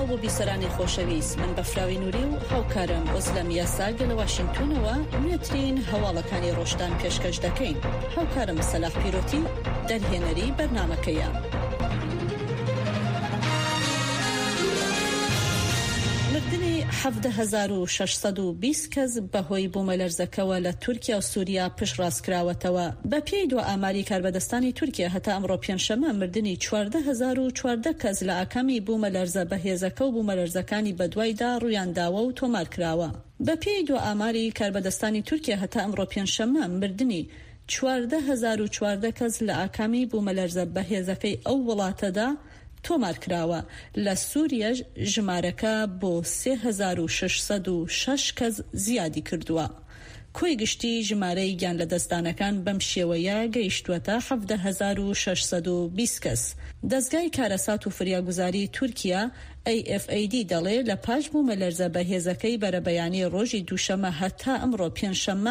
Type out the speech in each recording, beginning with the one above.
بۆ بیسەرانی خۆشەویست من بەفراوی نووری و هاوکارم ئۆزلەم یاساگە لە واشنگتونەوە نوێترین هەواڵەکانی ڕۆژدان پێشکەش دەکەین. هاوکارم سەلاح پیرۆتی دەرهێنەری بەرنامەکەیە. مردنی 17,620 کەس بەهۆی بوومەلەرزەکەوە لە تورکیا و سووریا پشتڕاستکراوەتەوە. بە پێی دو ئاماری کاربەدەستانی تورکیا هەتا ئەمڕۆ پێنجشەممە مردنی 14,014 کەس لە ئاکامی بوومەلەرزە بەهێزەکە و بوومەلەرزەکانی بەدوایدا ڕوویانداوە و تۆمارکراوە. بە پێی دو ئاماری کاربەدەستانی تورکیا هەتا ئەمڕۆ پێنجشەممە مردنی 14,014 کەس لە ئاکامی بوومەلەرزە بەهێزەکەی ئەو وڵاتەدا تۆمارکراوە. لە سووریەش ژمارەکە بۆ 3,606 کەس زیادی کردووە. کۆی گشتی ژمارەی گیان لە دەستدانەکان بەم شێوەیە گەیشتووەتە 17,620 کەس. دەستگای کارەسات و فریاگوزاری تورکیا AFAD دەڵێ لە پاش بوومەلەرزە بەهێزەکەی بەرەبەیانی ڕۆژی دووشەمە هەتا ئەمڕۆ پێنجشەممە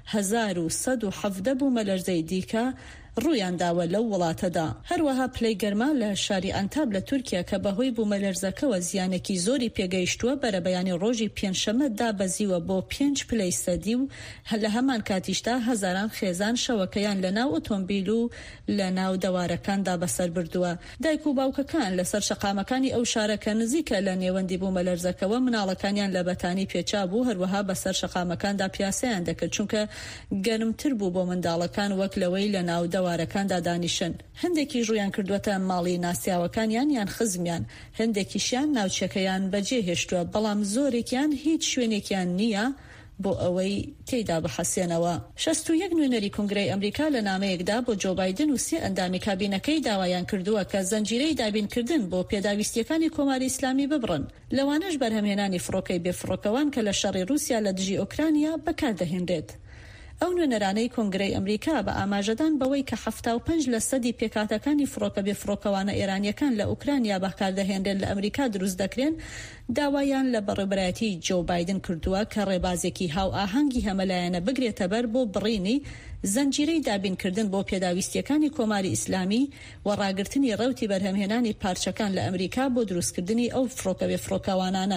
1,117 بوومەلەرزەی دیکە ڕوویانداوە لەو وڵاتەدا. هەروەها پلەی گەرما لە شاری ئەنتاب لە تورکیا کە بەهۆی بوومەلەرزەکەوە زیانێکی زۆری پێگەیشتووە بەرەبەیانی ڕۆژی پێنجشەممە دابەزیوە بۆ 5 پلەی سەدی و لە هەمان کاتیشدا هەزاران خێزان شەوەکەیان لە ناو ئۆتۆمبیل و لە ناو دەوارەکاندا بەسەر بردووە. دایک و باوکەکان لەسەر شەقامەکانی ئەو شارەکە نزیکە لە نێوەندی بوومەلەرزەکەوە مناڵەکانیان لە بەتانی پێچا بوو، هەروەها بەسەر شەقامەکاندا پیاسەیان دەکرد چونکە گەرمتر بوو بۆ منداڵەکان وەک لەوەی لە ناو دەوارەکاندا دانیشن. هەندێکی ڕویان کردوەتە ماڵی ناسیاوەکانیان یان خزمیان، هەندێکیشیان ناوچەکەیان بەجێ هێشتووە، بەڵام زۆرێکیان هیچ شوێنێکیان نییە بۆ ئەوەی تێیدا بحەسێنەوە. 61 نوێنەری کنگرەی ئەمریکا لە نامەیەکدا بۆ جۆ بایدن و 3 ئەندامی کابینەکەی داوایان کردووە کە زەنجیرەی دابینکردن بۆ پێداویستیەکانی کۆماری ئیسلامی ببڕن. لەوانەش بەرهەمهێنانی فڕۆکەی بێفڕۆکەوان کە لە شەڕی رووسیا لە دژی ئوکرانیا بەکاردەهێنرێت. ئەو نوێنەرانەی کۆنگرەی ئەمریکا بە ئاماژەدان بەوەی کە 75% پێکاتەکانی فڕۆکە بێفڕۆکەوانە ئێرانیەکان لە ئوکرانیا بەکاردەهێنرێن لە ئەمریکا دروست دەکرێن، داوایان لە بەڕێبەرایەتی جۆ بایدن کردووە کە ڕێبازێکی هاو ئاهەنگی هەمەلایەنە بگرێتە بەر بۆ بڕینی زەنجیرەی دابینکردن بۆ پێداویستیەکانی کۆماری ئیسلامی و ڕاگررتنی ڕەوتی بەرهەمهێنانی پارچەکان لە ئەمریکا بۆ دروستکردنی ئەو فڕۆکە بێفڕۆکەوانانە.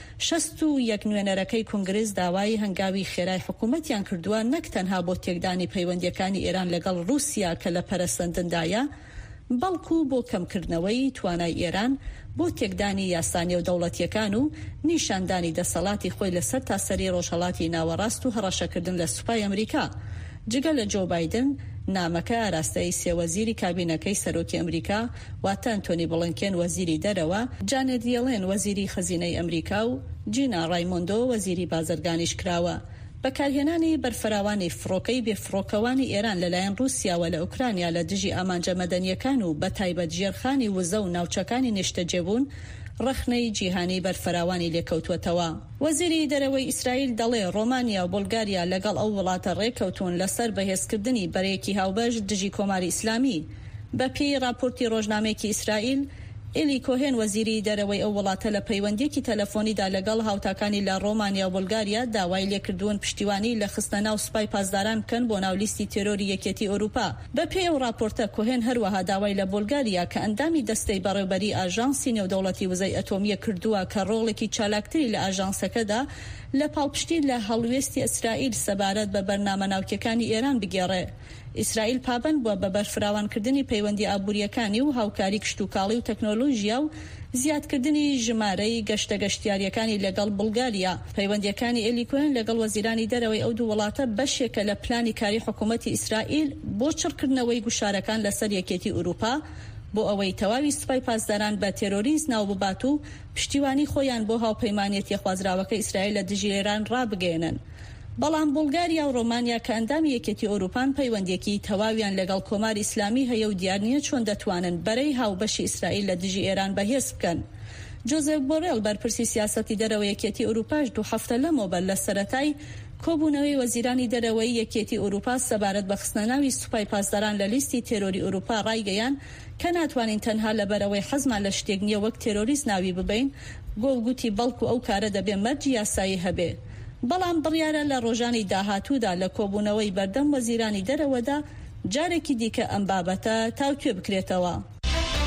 61 نوێنەرەکەی کنگرس داوای هەنگاوی خێرای حکوومەتیان کردووە نەک تەنها بۆ تێکدانی پەیوەندیەکانی ئێران لەگەڵ رووسیا کە لە پەرەسەندندایە، بەڵکو بۆ کەمکردنەوەی توانای ئێران بۆ تێکدانی یاسانی و دەوڵەتیەکان و نیشاندانی دەسەڵاتی خۆی لەسەر تاسەری ڕۆژهەڵاتی ناوەڕاست و هەڕەشەکردن لە سوپای ئەمریکا. جگە لە جۆ بایدن نامەکە ئاراستەی سێوەزیری کابینەکەی سەرۆکی ئەمریکا واتە ئەنتۆنی بڵنکێن وەزیری دەرەوە، جانێت یەڵێن وەزیری خەزینەی ئەمریکا و جینا ڕایمۆندۆ وەزیری بازرگانیش کراوە. بەکارهێنانی بەرفراوانی فڕۆکەی بێفڕۆکەوانی ئێران لەلایەن رووسیاوە لە ئوکرانیا لە دژی ئامانجە مەدەنیەکان و بەتایبەت ژێرخانی وزە و ناوچەکانی نیشتەجێبوون ڕخنەی جیهانی بەرفراوانی لێکەوتوەتەوە. وەزیری دەرەوەی ئیسرائیل دەڵێ ڕۆمانیا و بولگاریا لەگەڵ ئەو وڵاتە ڕێکەوتون لەسەر بەهێزکردنی بەرەیەکی هاوبەش دژی کۆماری ئیسلامی. بە پێی راپۆرتی ڕۆژنامەیەکی ئیسرائیل، ئێلی کۆهێن وەزیری دەرەوەی ئەو وڵاتە لە پەیوەندیەکی تەلەفۆنیدا لەگەڵ هاوتاکانی لە ڕۆمانیا و بولگاریا داوای لێکردوون پشتیوانی لە خستە ناو سوپای پاسداران بکەن بۆ ناو لیستی تێرۆری یەکێتی ئەوروپا. بە پێی ئەو راپۆرتە کۆهێن هەروەها داوای لە بولگاریا کە ئەندامی دەستەی بەڕێوەبەری ئاژانسی نێودەوڵەتی وزەی ئەتۆمیە کردووە کە ڕۆڵێکی چالاکتری لە ئاژانسەکەدا لە پاڵپشتی لە هەڵوێستی ئیسرائیل سەبارەت بە بەرنامە ناوکیەکانی ئێران بگێڕێ. ئیسرائیل پابند بووە بە بەرفراوانکردنی پەیوەندی ئابوووریەکانی و هاوکاری کشتوکاڵی و تەکنۆلۆژیا و زیادکردنی ژمارەی گەشتەگەشتیاریەکانی لەگەڵ بولگاریا. پەیوەندیەکانی ئێلی کۆهێن لەگەڵ وەزیرانی دەرەوەی ئەو دوو وڵاتە بەشێکە لە پلانی کاری حکوومەتی ئیسرائیل بۆ چڕکردنەوەی گوشارەکان لەسەر یەکێتی ئوروپا بۆ ئەوەی تەواوی سوپای پاسداران بە تێرۆریزم ناو ببات و پشتیوانی خۆیان بۆ هاوپەیمانیەتی خوازراوەکە ئیسرائیل لە دژی ئێران ڕابگەێنن. بەڵام بولگاریا و ڕۆمانیا کە ئەندامی یەکێتی ئەوروپان پەیوەندیەکی تەواویان لەگەڵ کۆماری ئیسلامی هەیە و دیار نییە چۆن دەتوانن بەرەی هاوبەشی ئیسرائیل لە دژی ئێران بەهێز بکەن. جۆزێف بۆڕێل بەرپرسی سیاسەتی دەرەوەی یەکێتی ئەوروپاش 2 هەفتە لەمەوبەر لە سەرەتای کۆبوونەوەی وەزیرانی دەرەوەی یەکێتی ئەوروپا سەبارەت بە خستنەناوی سوپای پاسداران لە لیستی تێرۆری ئەوروپا ڕایگەیان کە ناتوانین تەنها لەبەرەوەی حەزمان لە شتێک نییە وەک تێرۆریست ناوی ببین، گوتی بەڵکو ئەو کارە دەبێ مەرجی یاسایی هەبێ. بەڵام بڕیارە لە ڕۆژانی داهاتوودا لە کۆبوونەوەی بەردەم وەزیرانی دەرەوەدا جارێکی دیکە ئەم بابەتە تاوتوێ بکرێتەوە.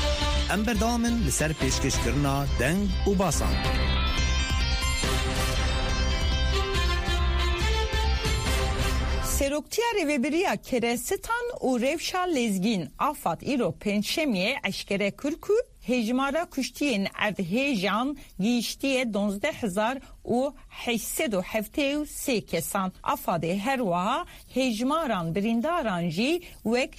ام بردامن لسر پیشکش کرنا دنگ و باسان. سروکتیا ریوبریا کرستان و روشا لزگین آفات ایرو پنجشنبه اشکره کرکو هجمارا کشتین اردهیجان گیشتی 12,873 کسان آفاده هر وها هجماران برینداران جی وک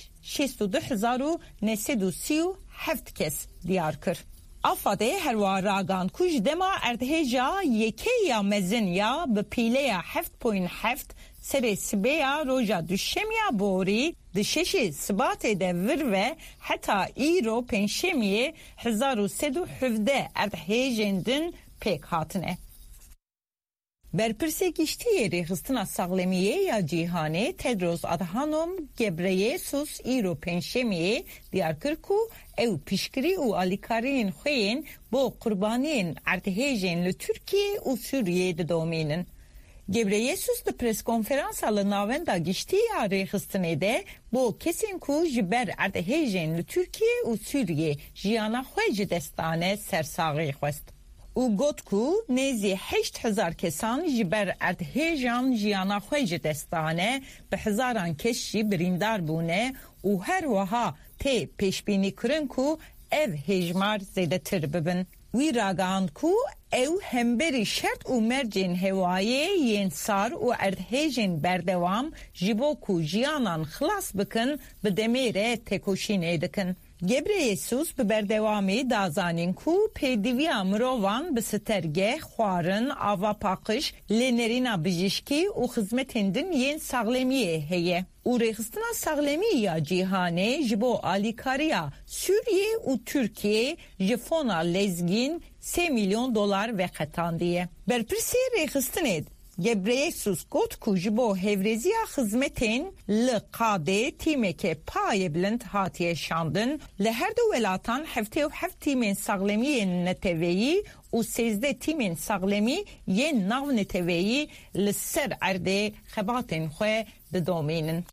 62,937 کس دیار کر. آفاده هر وها راگان کش دما اردهیجا یکی یا مزن یا به پیله 7.7 سر سبیا روژا دوشمیا بوری دشش سبات ده وروه حتی ایرو پنجشنبه 1317 اردهیجندن پیک هاتنه. برپرسی گشتی ریخستنا ساغلمیه یا جیهانه تدروس ادهانم گبریسوس ایرو پنجشنبه دیار کرکو او پیشگیری و آلیکارین خوین با قربانین اردهیجن لترکیه و سوریه دومینن. Gebreyesus de pres konferansalı navenda gişti ya rexistine bu kesin ku jiber erdhejen Türkiye u Suriye jiyana xwej destane sersağı xwest. U gotku nezi 8000 kesan jiber erdhejan jiyana xwej destane be hezaran keşi birindar bune u her waha te peşbini kırın ku ev hejmar zedetir bibin. وی راگاند کو او همبری شرط و مرجین هوایی ینسار و اردهیجین بردوام جبو کو جیانان خلاص بکن به دمیره تکوشینه دکن. گبریسوس به بردوامی دازانین کو پیدویا مروان به سترگه خوارن آوا پاقش لنرینا بجشکی و خزمتندن ین ساغلمیه هیه. او رخصتنا ساغلمی یا جیهانه جبو آلیکاریا سوریه و ترکیه جفونا لزگین 3 milyon dolar ve katandiye. Berpirsi rexistined. Gebreyesus got ku jibo hevreziya hizmetin li qade timeke paye bilind hatiye şandın. Li her du velatan hefte u heft timin saglemiyen neteveyi u 13 timin saglemi yen nav neteveyi li ser erde xebatin xwe bidominin.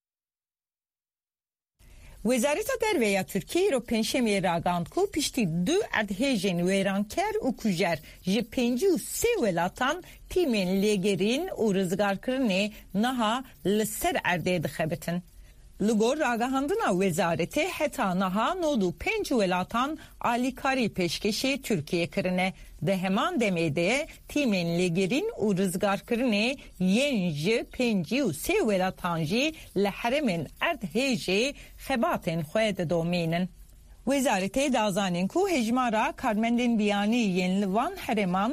وزارت درویه ترکیه رو پنجشنبه راگاند کو پشتی دو اردهیجن ویرانکر و کجر جی 53 ولاتان تیمین لیگرین و رزگارکرنه نها لسر ارده دخبتن. لگور راگاهاندنا وزارت حتا نها نودو 5 ولاتان آلیکاری پیشکشی ترکیه کرنه. ده heman demede timin ligerin u rızgarkırını yenci penci u sevelatanji lehremin erdheji xebatin xwed dominin. Wezarete dazanin ku hejmara karmendin biyani yenlivan hereman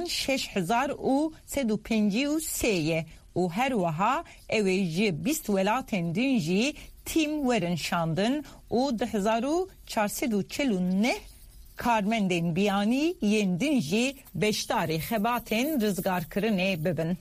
6,353 u her waha eveji 20 welatin dinji tim verin şandın u 1449 Karmendin biyani yendinji beştari xebatin rızgar kırını bibin.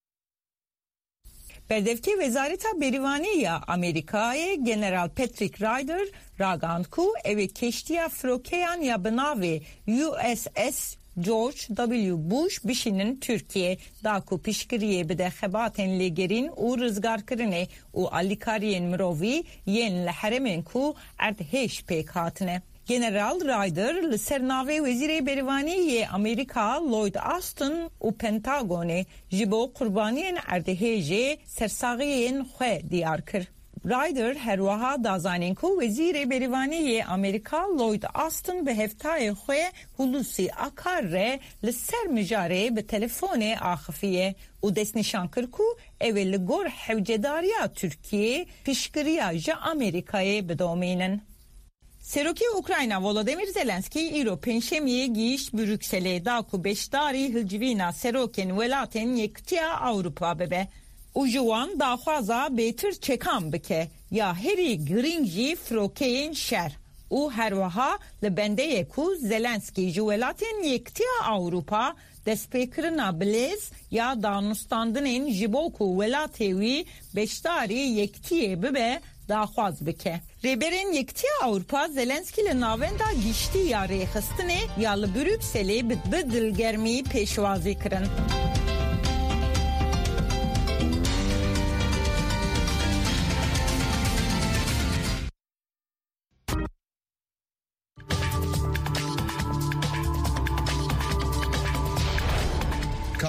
Berdevki Wezareta Berivaniya Amerika'ya General Patrick Ryder ragandku evi keştiya frokeyan ya binavi USS George W. Bush bişinin Türkiye daku pişkiriye bide xebatin ligerin u rızgar kırını u alikariyen mirovi yen leheremin ku erdheş pek hatine. General Ryder li sernavê Wezîrê Berîvaniyê Amerîka Lloyd Austin û Pentagonê ji bo qurbaniyên erdhêjê sersaxiyên xwe diyar kir. Ryder her wiha dazanîn ku Wezîrê Berîvaniyê Amerîka Lloyd Austin bi heftayê xwe Hulusi Akar re li ser mijarê bi telefonê axifiye û destnîşan kir ku ew ê li gor hewcedariya Tirkiye piştgiriya ji Amerîkayê bidomînin. Seroki Ukrayna Volodymyr Zelenski îro pênşemiyê gîşt Brükselê da ku beşdarî hilcivîna serokên welatên Yekîtiya Ewropa bibe û ji wan daxwaza bêtir çekan bike ya herî giring jî firokeyên şer û her wiha li bendeyê ku Zelenski ji welatên Yekîtiya Ewropa destpêkirina bilêz ya danûstandinên ji bo ku welatê wî beşdarî Yekîtiyê bibe daxwaz bike. Rêberên Yekîtiya Ewropa Zelenski li navenda gîştî ya rêxistinê ya li Brükselê bi dilgermî pêşwazî kirin.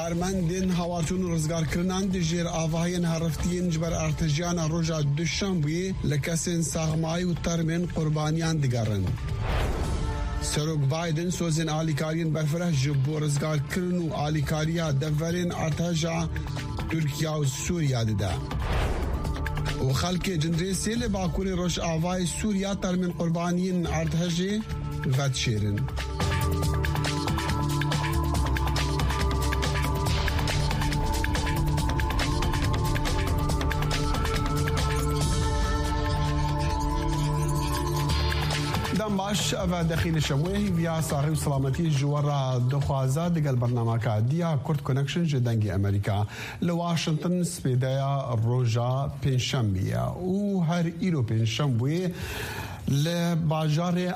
کارمندین هاوارتون رزگار کردن دژیر آواهین هرفتین جبر ارتجیان روزا دوشنبه لکسین ساغمای و ترمن قربانیان دیگرن. سروک بایدن سوزن آلیکارین برفره جبو رزگار کردن و آلیکاریا دورین ارتجا ترکیه و سوریه دیده. و خلق جندری سیل باکوری روش آوای سوریه ترمن قربانیان ارتجی ود شیرن. باش و دخیل شوی ویا صاحب سلامتی جوارا دخوازه دگل برنامه کا دیا کورت کنکشن جدنگی امریکا لواشنطن سپیدایا روجا پنجشنبه او هر ایرو پنجشنبه لباجار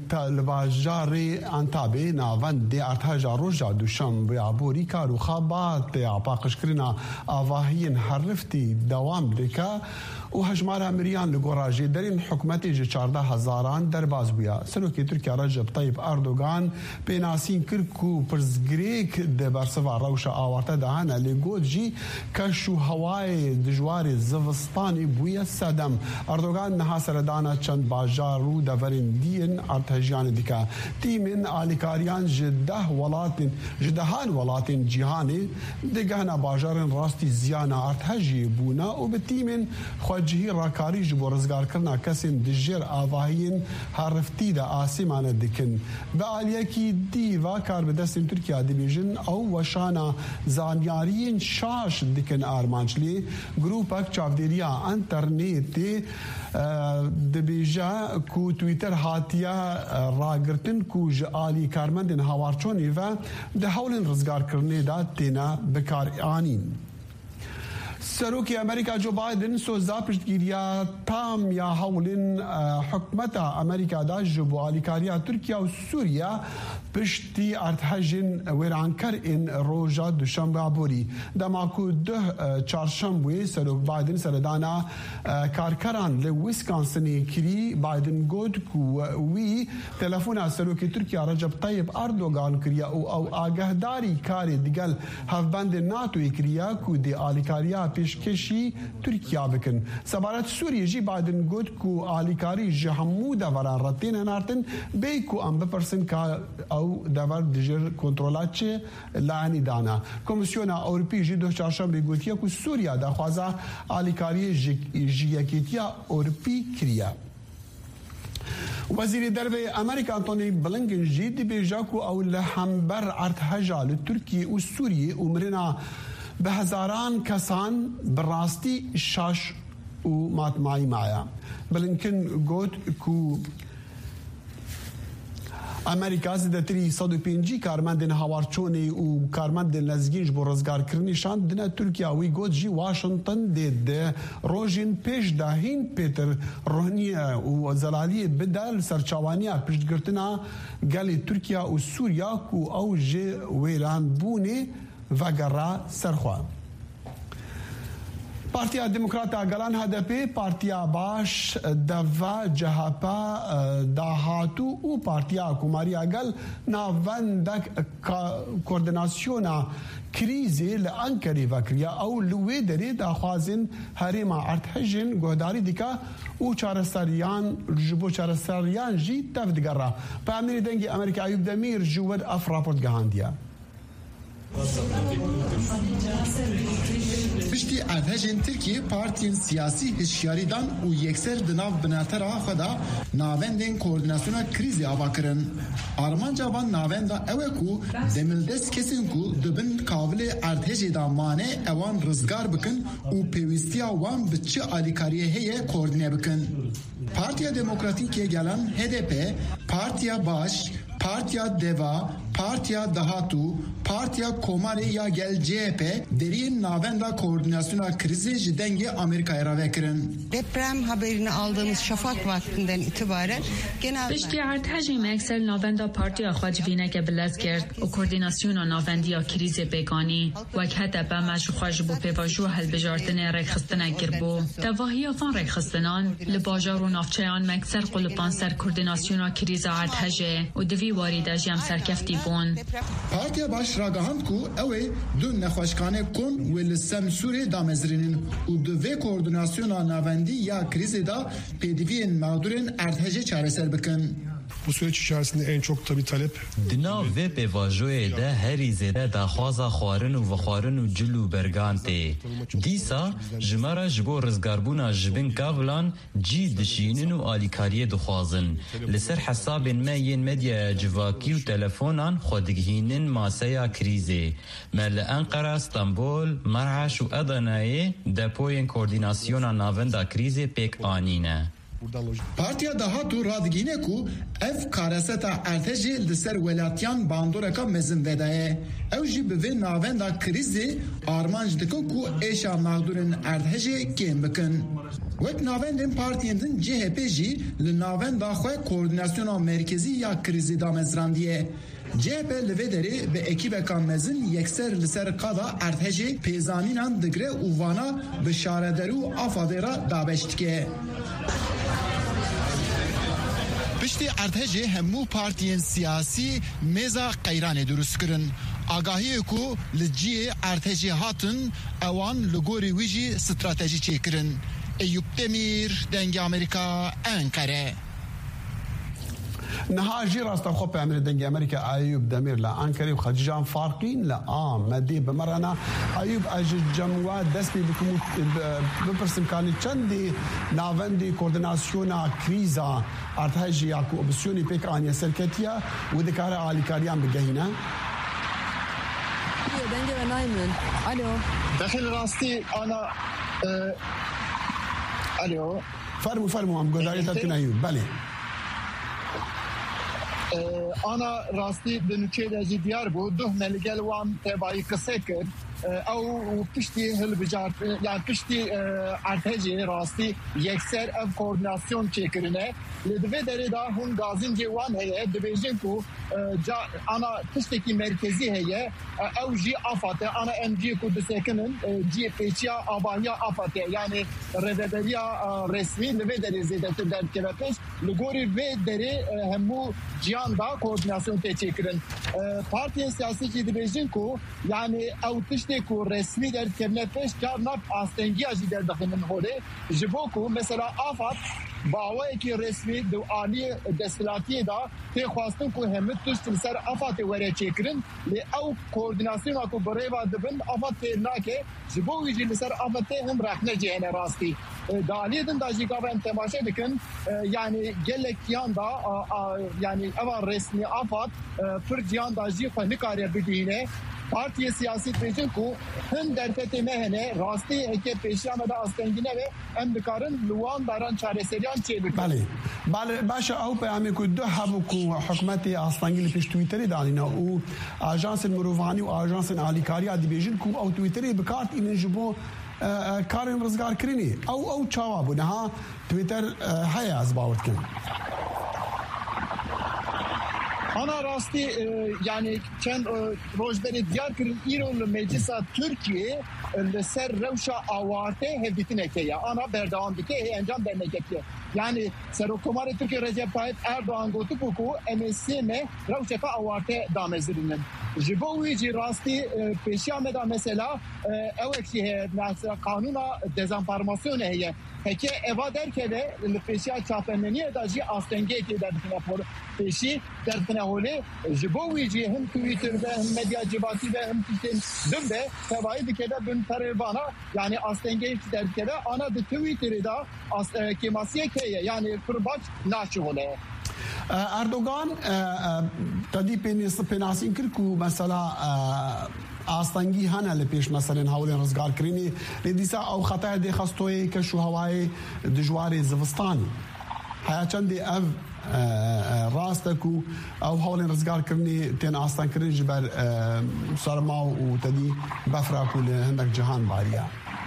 انتابه ناوند ارتجا روجا دوشنبه عبوری کارو خابات عباقش کرنا آواهین حرفتی دوام دکا و هجمار امریان لگوراجی درین حکومتی جه 14,000 درباز بیا سلوکی ترکیه رجب طیب اردوغان پیناسین کرکو پرزگریک ده برسوا روش آورته دهانه لگود جی کشو هوای دجوار زوستانی بویا سدم اردوغان نها سردانا چند باجار رو دورین دین ارتجیان دیکا تیمین آلیکاریان جدهان ولاتین جیهانی دگهنا باجارن راستی زیانا ارتجی بونا و به تیمین جهی راکاری جبو رزگار کرنا کسین دجیر آواهین هرفتی دا آسیمان دکن به آلیه کی دیوا کار به دستین ترکیه دیبیجن او وشانا زانیارین شاش دکن آرمانچلی گروپک چاودیریا انترنیتی دبیجا کو تویتر هاتیا راگرتن کو جالی کارمندن هاوارچونی و ده حولن رزگار کرنه دا تینا بکار آنین. سروکی امریکا جو بایدن سوزا پشتگیریا تام یا حولن حکمت امریکا دا جبو آلیکاریا ترکیه و سوریه پشتی ارتحجن ویرانکر این روژا دوشنبه عبوری دماکو ده چارشنبه سروک بایدن سردانا کارکران لویسکانسنی کری بایدن گود کو وی تلفون سروکی ترکیه رجب طیب اردوغان کریا او آگهداری کاری دیگل هفبند ناتوی کریا کو دی آلیکاریا پیشکشی ترکیه بکن سبارت سوریه جی بایدن گود کو آلیکاری جهمود وران رتین هنارتن بی کو ام بپرسن که او دور دیجر کنترولات چه لعنی دانا کمیسیون اروپی جی دو چهارشنبه گوتیه کو سوریه دا خوازه آلیکاری جیکیتیا اروپی کریا وزیر دربه امریکا انتونی بلنکن جی بیجا کو او لحمبر ارتحجا لترکی و سوریه عمرنا به هزاران کسان براستی شاش و ماتمایی مایا بلنکن گوت کو امریکا زدتری 150 کارمندن هاوارچونی و کارمندن لزگینج بو رزگار کرنیشان دنه ترکیه وی گوت جی واشنطن ده روژین پیش داهین پیتر روحنیه و زلالی بدل سرچاوانیه پیشگرتنا گلی ترکیه و سوریا کو او جی ویران بونه و گرا سرخوا پارتیا دموکراتا گلان هدپی پارتیا باش دوا جهپا داهاتو و پارتیا کماریا گل ناوندک کوردیناسیونا کریزی لانکری وکریا او لوی دری داخوازن هریما ارتحجن گهداری دیکا او چارستریان جبو چارستریان جی تفدگرا پا امیر دنگی امریکا ایوب دمیر جوود اف راپورت گهاندیا پشتی ارتجین ترکیه پارتین سیاسی هشیاریدان و یکسر دناو بناترا خدا ناوندین کوردیناسیونا کریزی آوا کرن آرمانجا وان ناوندا اوه کو دملدس کسین کو دبن کابل ارتجی دا مانه اوان رزگار بکن و پیوستیا وان بچه آلیکاریه هیه کوردینه بکن پارتیا دموکراتیکیه گلن HDP پارتیا باش پارتیا دوا پارتیا دهاتو پارتیا کوماری یا گل CHP derin navenda koordinasyona krizi jidengi Amerika'ya ravekirin. Deprem haberini aldığımız şafak vaktinden itibaren genel Pişti artacı meksel navenda partiya xwajvine ke bilez kert o koordinasyona navendiya krizi begani wek HDP meşxwaj bu pevaju helbejartine rekhistine girbo. Tevahiya van rekhistinan li bajar û navçeyan meksel qulpan ser koordinasyona krizi artacı o divi warida jem serkefti بون. پارتیا باش راگهاند کو اوه دو نخوشکانه کن و لسمسوری دامزرینین و دوی کوردیناسیونا ناوندی یا krizi da pediviyen mağdurin ertece çareser bakın. Bu süreç içerisinde en çok tabii talep. Dina ve pevajoye de her izede daxwaza xwarin û vexwarin û cil û bergan tê. Dîsa jimara ji bo rizgarbûna jibin kavlan cî dişînin û alîkariyê dixwazin. Li ser hesabên me yên medyaya civakî û telefonan xwe digihînin maseya krîzê. Me li Enqera, İstanbul, Merheş û Edenayê depoyên koordînasyona navenda krîzê pêk anîne. Partiya daha tu radigine ku ev kareseta erteci li ser welatyan bandoreka mezin vedaye. Ev jî bi vê navenda krizê armanc dikin ku êşa mağdurin erteci kêm bikin. Wek navendên partiyên din CHP jî li navenda xwe koordinasyona merkezî ya krizê damezrandiye. CHP li vê derê bi ekîbeka mezin yekser li ser qada erteci pêzanînan digre û vana bi şareder û afadê ra dabeş dike. Piştî ertece hemû partiyên siyasî mêza qeyranê durust kirin. Agahiyê ku li ciyê ertecê hatin ewan li gorî wî jî stratejî çêkirin. Eyüp Demir, Dengê Amerika, Ankara. نهاجي راستا خو په امر دنګ امریکا ایوب دمیر لا انکری خجان فارقین لا مدی بمرنا ایوب اج جموا دسبی بکم بپرسم کانی چندی ناوندی کوردیناسیونا کریزا ارتجی یا کوبسیونی پکانی سرکتیا و دکار عالیکاریان بگهینا دنګ نایمن الو داخل راستي انا الو فرموا ام گزارشتون ایوب بله انا راستي بنوچه ديار بو دوه ملگل وام تبعي قسكر او پشتی هل بجار yani پشتی ارتجی راستی یکسر اف کوردیناسیون چیکرینه لدوی دری دا هم گازین جوان هه دبیجن کو انا پشتی کی مرکزی هه او جی افاته انا ام جی کو دسکنن جی پیچیا ابانیا افاته yani رددریا رسمی لوی دری زیدت در کلاتش لگوری و دری همو جیان دا کوردیناسیون چیکرین پارتی سیاسی کی دبیجن کو yani او کو رسمی در کرنتش کارناف آستنگی اجی در داخلن هوله جبوکو مثلا آفات باوی کی رسمی دو عالی دستلاتی دا تی خواستن کو همت تشت سر آفات وره چیکرین لی او کوردیناسیون کو بریوا دبن آفات ناکه جبوی جی سر آفات هم رخنه جهنه راستی دالی دن دا جیگاون تماشا دکن yani gelek yanda yani evan resmi afat پر جیان دا جی خو نکاره بدینه Partiye siyaset rejim ku hın derfete mehene rastı eke peşamada astengine ve emdikarın luan daran çareseriyan çevik. Bale başa او پیام کو دو حبو کو حکومت استانگیل پیش توییتری دانینا او آژانس مروانی و آژانس عالیکاری ادی بیجن کو او توییتری بکارت این جبو کارن رزگار کرینی او چاوا بو نه توییتر هيا از باورت کن Ana rastı yani çend rojberi Diyarbakır'ın İranlı Meclisa Türkiye ser revşa avarte hevditine ya ana berdavan dike encan derneketiye. Yani Serokomari Türkiye Recep Tayyip Erdoğan gotu buku MSM revşa avarte damezirinin. Jibovici rastı peşameda mesela evekşi mesela kanuna dezenformasyon heye. Peki eva derken de peşa çapemeniye da ji astenge ki derdine por peşi derdine hole jibovici hem Twitter'da hem medya cibati ve hem dümbe tevayı dikede bin tervana yani astenge ki derdine ana de Twitter'da kemasiye keye yani kurbaç naşı hole. Erdoğan tadi penasın kırku mesela آستانگی هنه لپیش مثلا حول رزگار کرینی لدیسا او خطا دی خستوی که شو هوای دجواری زوستانی هیا چندی اف راستکو او حول رزگار کرنی تین آستان کرین جبر سرما و تدی بفراکو لهندک جهان باریا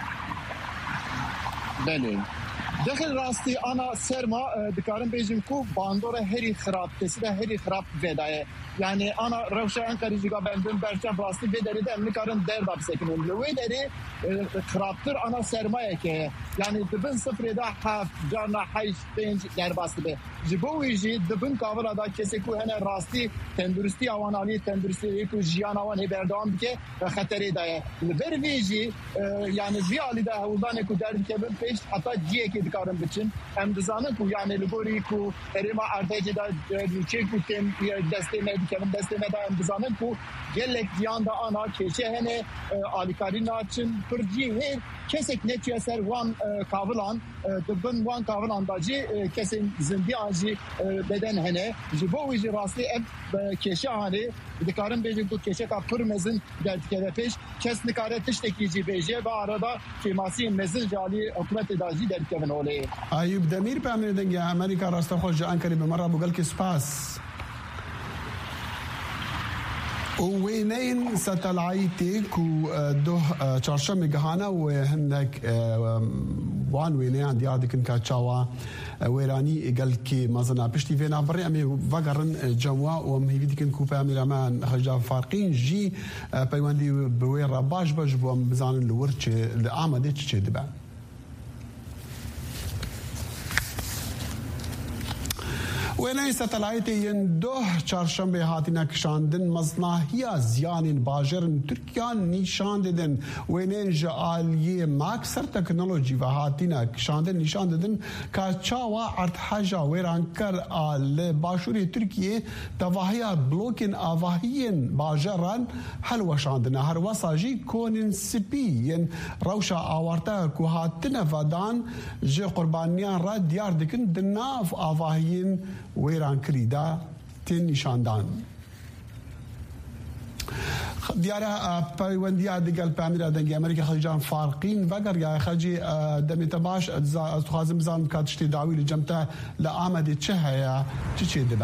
بله داخل راستی انا سرما دکارم بیجم کو باندور هری خراب تسی ده هری خراب vedaya yani ana revşa enkarıcıga bendin berçem rastı vederi de emnikarın derdab sekinin vederi xraptır ana sermaye ki yani dibin sıfırda haf cana hayş penç derbastı be جبویجی دبن کاولا دا کسی کو هنه راستی تندرستی آوان علی تندرستی کو جیان آوان هبردام که خطری دایه برویجی یعنی زیالی دا هودان کو درد که پیش حتی جیه که دکارم بچن هم دزانه کو یعنی لگوری کو ارما ارتجی دا چه کو تم دسته مد که دسته مد هم دزانه کو گلک دیان دا آنا کشه هنه آلیکاری ناچن پرجی کسی نتیه سر وان کاولان دبن وان کاولان داجی کسی زندی آجی بدن هنه جبویجی راستی اب کشه هنه دکارم بیجیم تو کشه کا پر مزن درد که پیش کس نکاره تشتکیجی بیجه و آرادا کماسی مزن جالی حکومت داجی درد که بنوله ایوب دمیر پامیر دنگه امریکا راستا خوش انکری بمرا بگل که سپاس وينين ستلايتي كو ده چارشم جهانا وهنك وان وينين عندي عادك كاتشاوا ويراني قال كي مازنا بشتي فينا بري امي وغرن جوا ومهيدي كن كوبا ميرامان خرجا فارقين جي بيواندي بوير باش باش بو مزان الورچ لامده چه دبا وینای ستلایتی ینده چهارشنبه هاتینا کشاندن مزناهیا زیانین باجرن ترکیان نشان دادن وینای جالیه ماکسر تکنولوژی و هاتینا کشاندن نشان دادن که چاوا ارتحاجا ویرانکر آل باشوری ترکیه تواهیا بلوکن آواهین باجران حلوشاندن هر وساجی کونن سپی روشا آورتا که هاتینا ودان جه قربانیان را دیار دکن دناف آواهین ویران کریدا تین نشاندان دیاره پیوندی دیگر پامیر دنگی امریکا خلیجان فارقین وگر یا خلیجی دمیت باش از خازم زان کاتشتی داوی لجمتا لآمد چه هیا چه دبا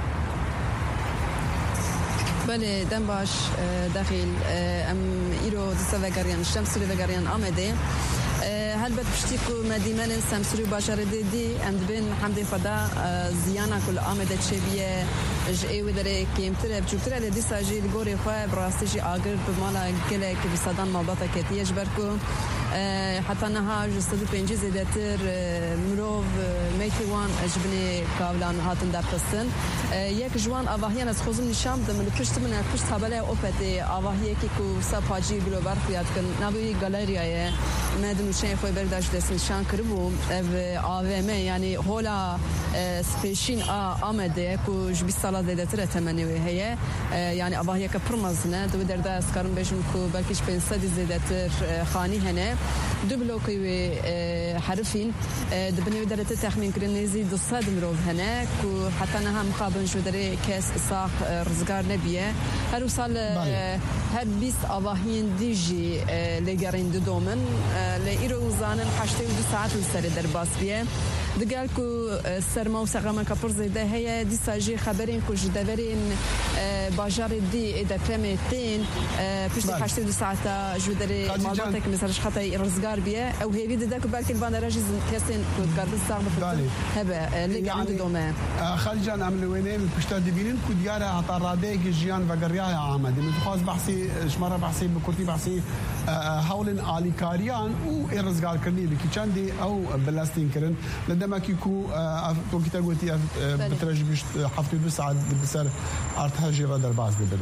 بله دم باش داخل ام ایرو دسته وگریان شمسوری وگریان آمده هلبت بشتيكو مدينة سمسوري باشر دي عند بين حمد فدا زيانا كل آمدة شبيه جئي ودري كيمتر بجوتر على دي ساجي الجوري خواه براستيجي آجر بمالا كله كبصدان مالباتا كتير جبركو حتى نها جستدو بينجي زيدتر مروف ميتي وان جبني كاولان هاتن دارتستن يك جوان آواهيان از خوزم نشام دم لپشت من پشت تابله اوپتی آواهی که کو سپاجی گلوبال خیات کن نبی گالریای مدن شین خوی برداشت دست نشان کربو AVM يعني هولا سبيشين آمده کو جبی سالا زیدتر تمنی ویه يعني آواهی که پرمزنه دو درد اسکارم بهشون کو بلکیش 500 زیدتر خانی هنه دو بلوکی و حرفین دبنی درت تخمین کرنیزی 200 مروف هنه کو حتی نه هم مقابل شو داره کس ساق رزگار نبیه هر سال هر 20 آواهین دیجی لگرین دو دومن لایرو زانن 82 ساعت سر در باس بیه دقال کو سرما و سقما کپر زیده هی دی ساجی خبرین کو جدورین باجار دی ادپمتین پشت 82 ساعت جدری مالاتک مثلش خطای رزگار بیه او هیوی دیده که بلکه الوان راجز کسین کود کارد ساق بفرد هبه لگرین دو دومه خالجان عمل وينين بشتا دبينين كوديارة عطارادة جيان وقرياها عامد متخاص بحثي شمارة بحثي بكرتي بحثي هولن آليكاريان وإرزقار كرني لكي چاندي أو بلاستين كرن لدما كيكو توكيتا قلتي بترجي بيشت حفتي 2 ساعات بسر ارتحاجي رادر باز دبن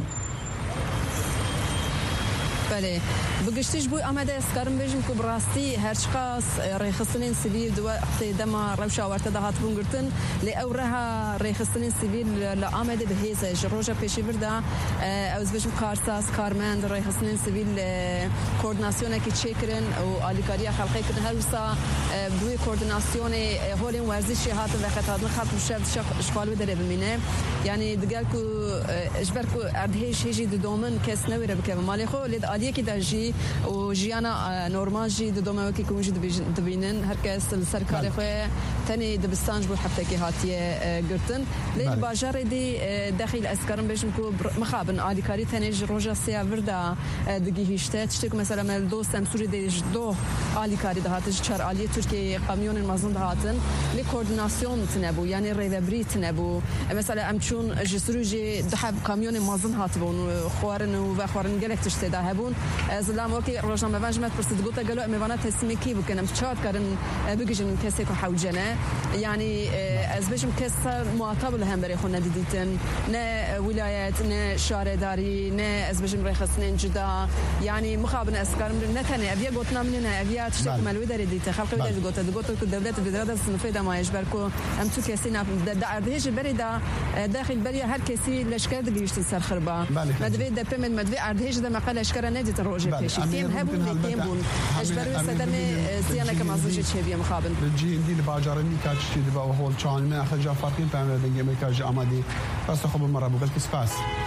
بله بگشتیش بوی آمده اسکارم بیشم که براستی هرچقاس ریخستنین سیویل دو وقتی دما روش آورده دهات بونگرتن لی او رها ریخستنین سیویل لآمده به هیزش روژا پیشی برده اوز بیشم کارساز کارمند ریخستنین سیویل کوردناسیونه که چه کرن و آلیکاری خلقی کرن هر وسا بوی کوردناسیون هولین ورزشی هاتن وقت هاتن خط مشرد شفالو داره بمینه یعنی دقال کو اجبر کو اردهش هیجی دومن کس نویره بکه مالی خو لید آلیه که داشی و جیانا نورمال جی دومه وکی کومجی دبینن هر کس سرکار خو تنی دبستانج بو حتی که هاتیه گرتن لید باجار دی داخل اسکارم بیشم کو مخابن آلیکاری تنیج روجا سیا وردا دگی هیشته تشتک مثلا مل دو سمسوری دیج دو آلیکاری دهاتش چهار آلیه ترکیه کامیون مازن دهاتن لی کوردیناسیون تنبو یعنی ریوبری تنبو مثلا امچون جسروجی دحب کامیون مازن هاتبون خوارن و خوارن گلک تشته دهبون بون زلام وكي روجنا مفاجمت برسد قلت قالوا مفانا تسمي كي بكنا مشات كارن بيجن كسيك وحوجنا يعني ازبجم كس مواطب لهم بري خونا ديديتن نا ولايات نا شارداري نا ازبجم رخصنين جدا يعني مخابن اسكار من نتني ابي قلتنا مننا ابي تشتك مالوي داري ديت خلق وداري قلت الدولات بدرادة سنفيدا ما يجبركو ام تو كسينا دعدهج بريدا داخل بريا هر كسي لشكاد جيشت سر خربا مدفي دبمن مدفي عدهج ده مقال اشكار نادي الروج فيش تيم هبون تيم بون اجبروا سدمي سيانا كما زوجت شبيه مخابن جي اندي باجارني كاتشتي دبا هول چان ما اخر جا فاطين تعمل دنگي امريكا جا امادي راس خب مره بقول سباس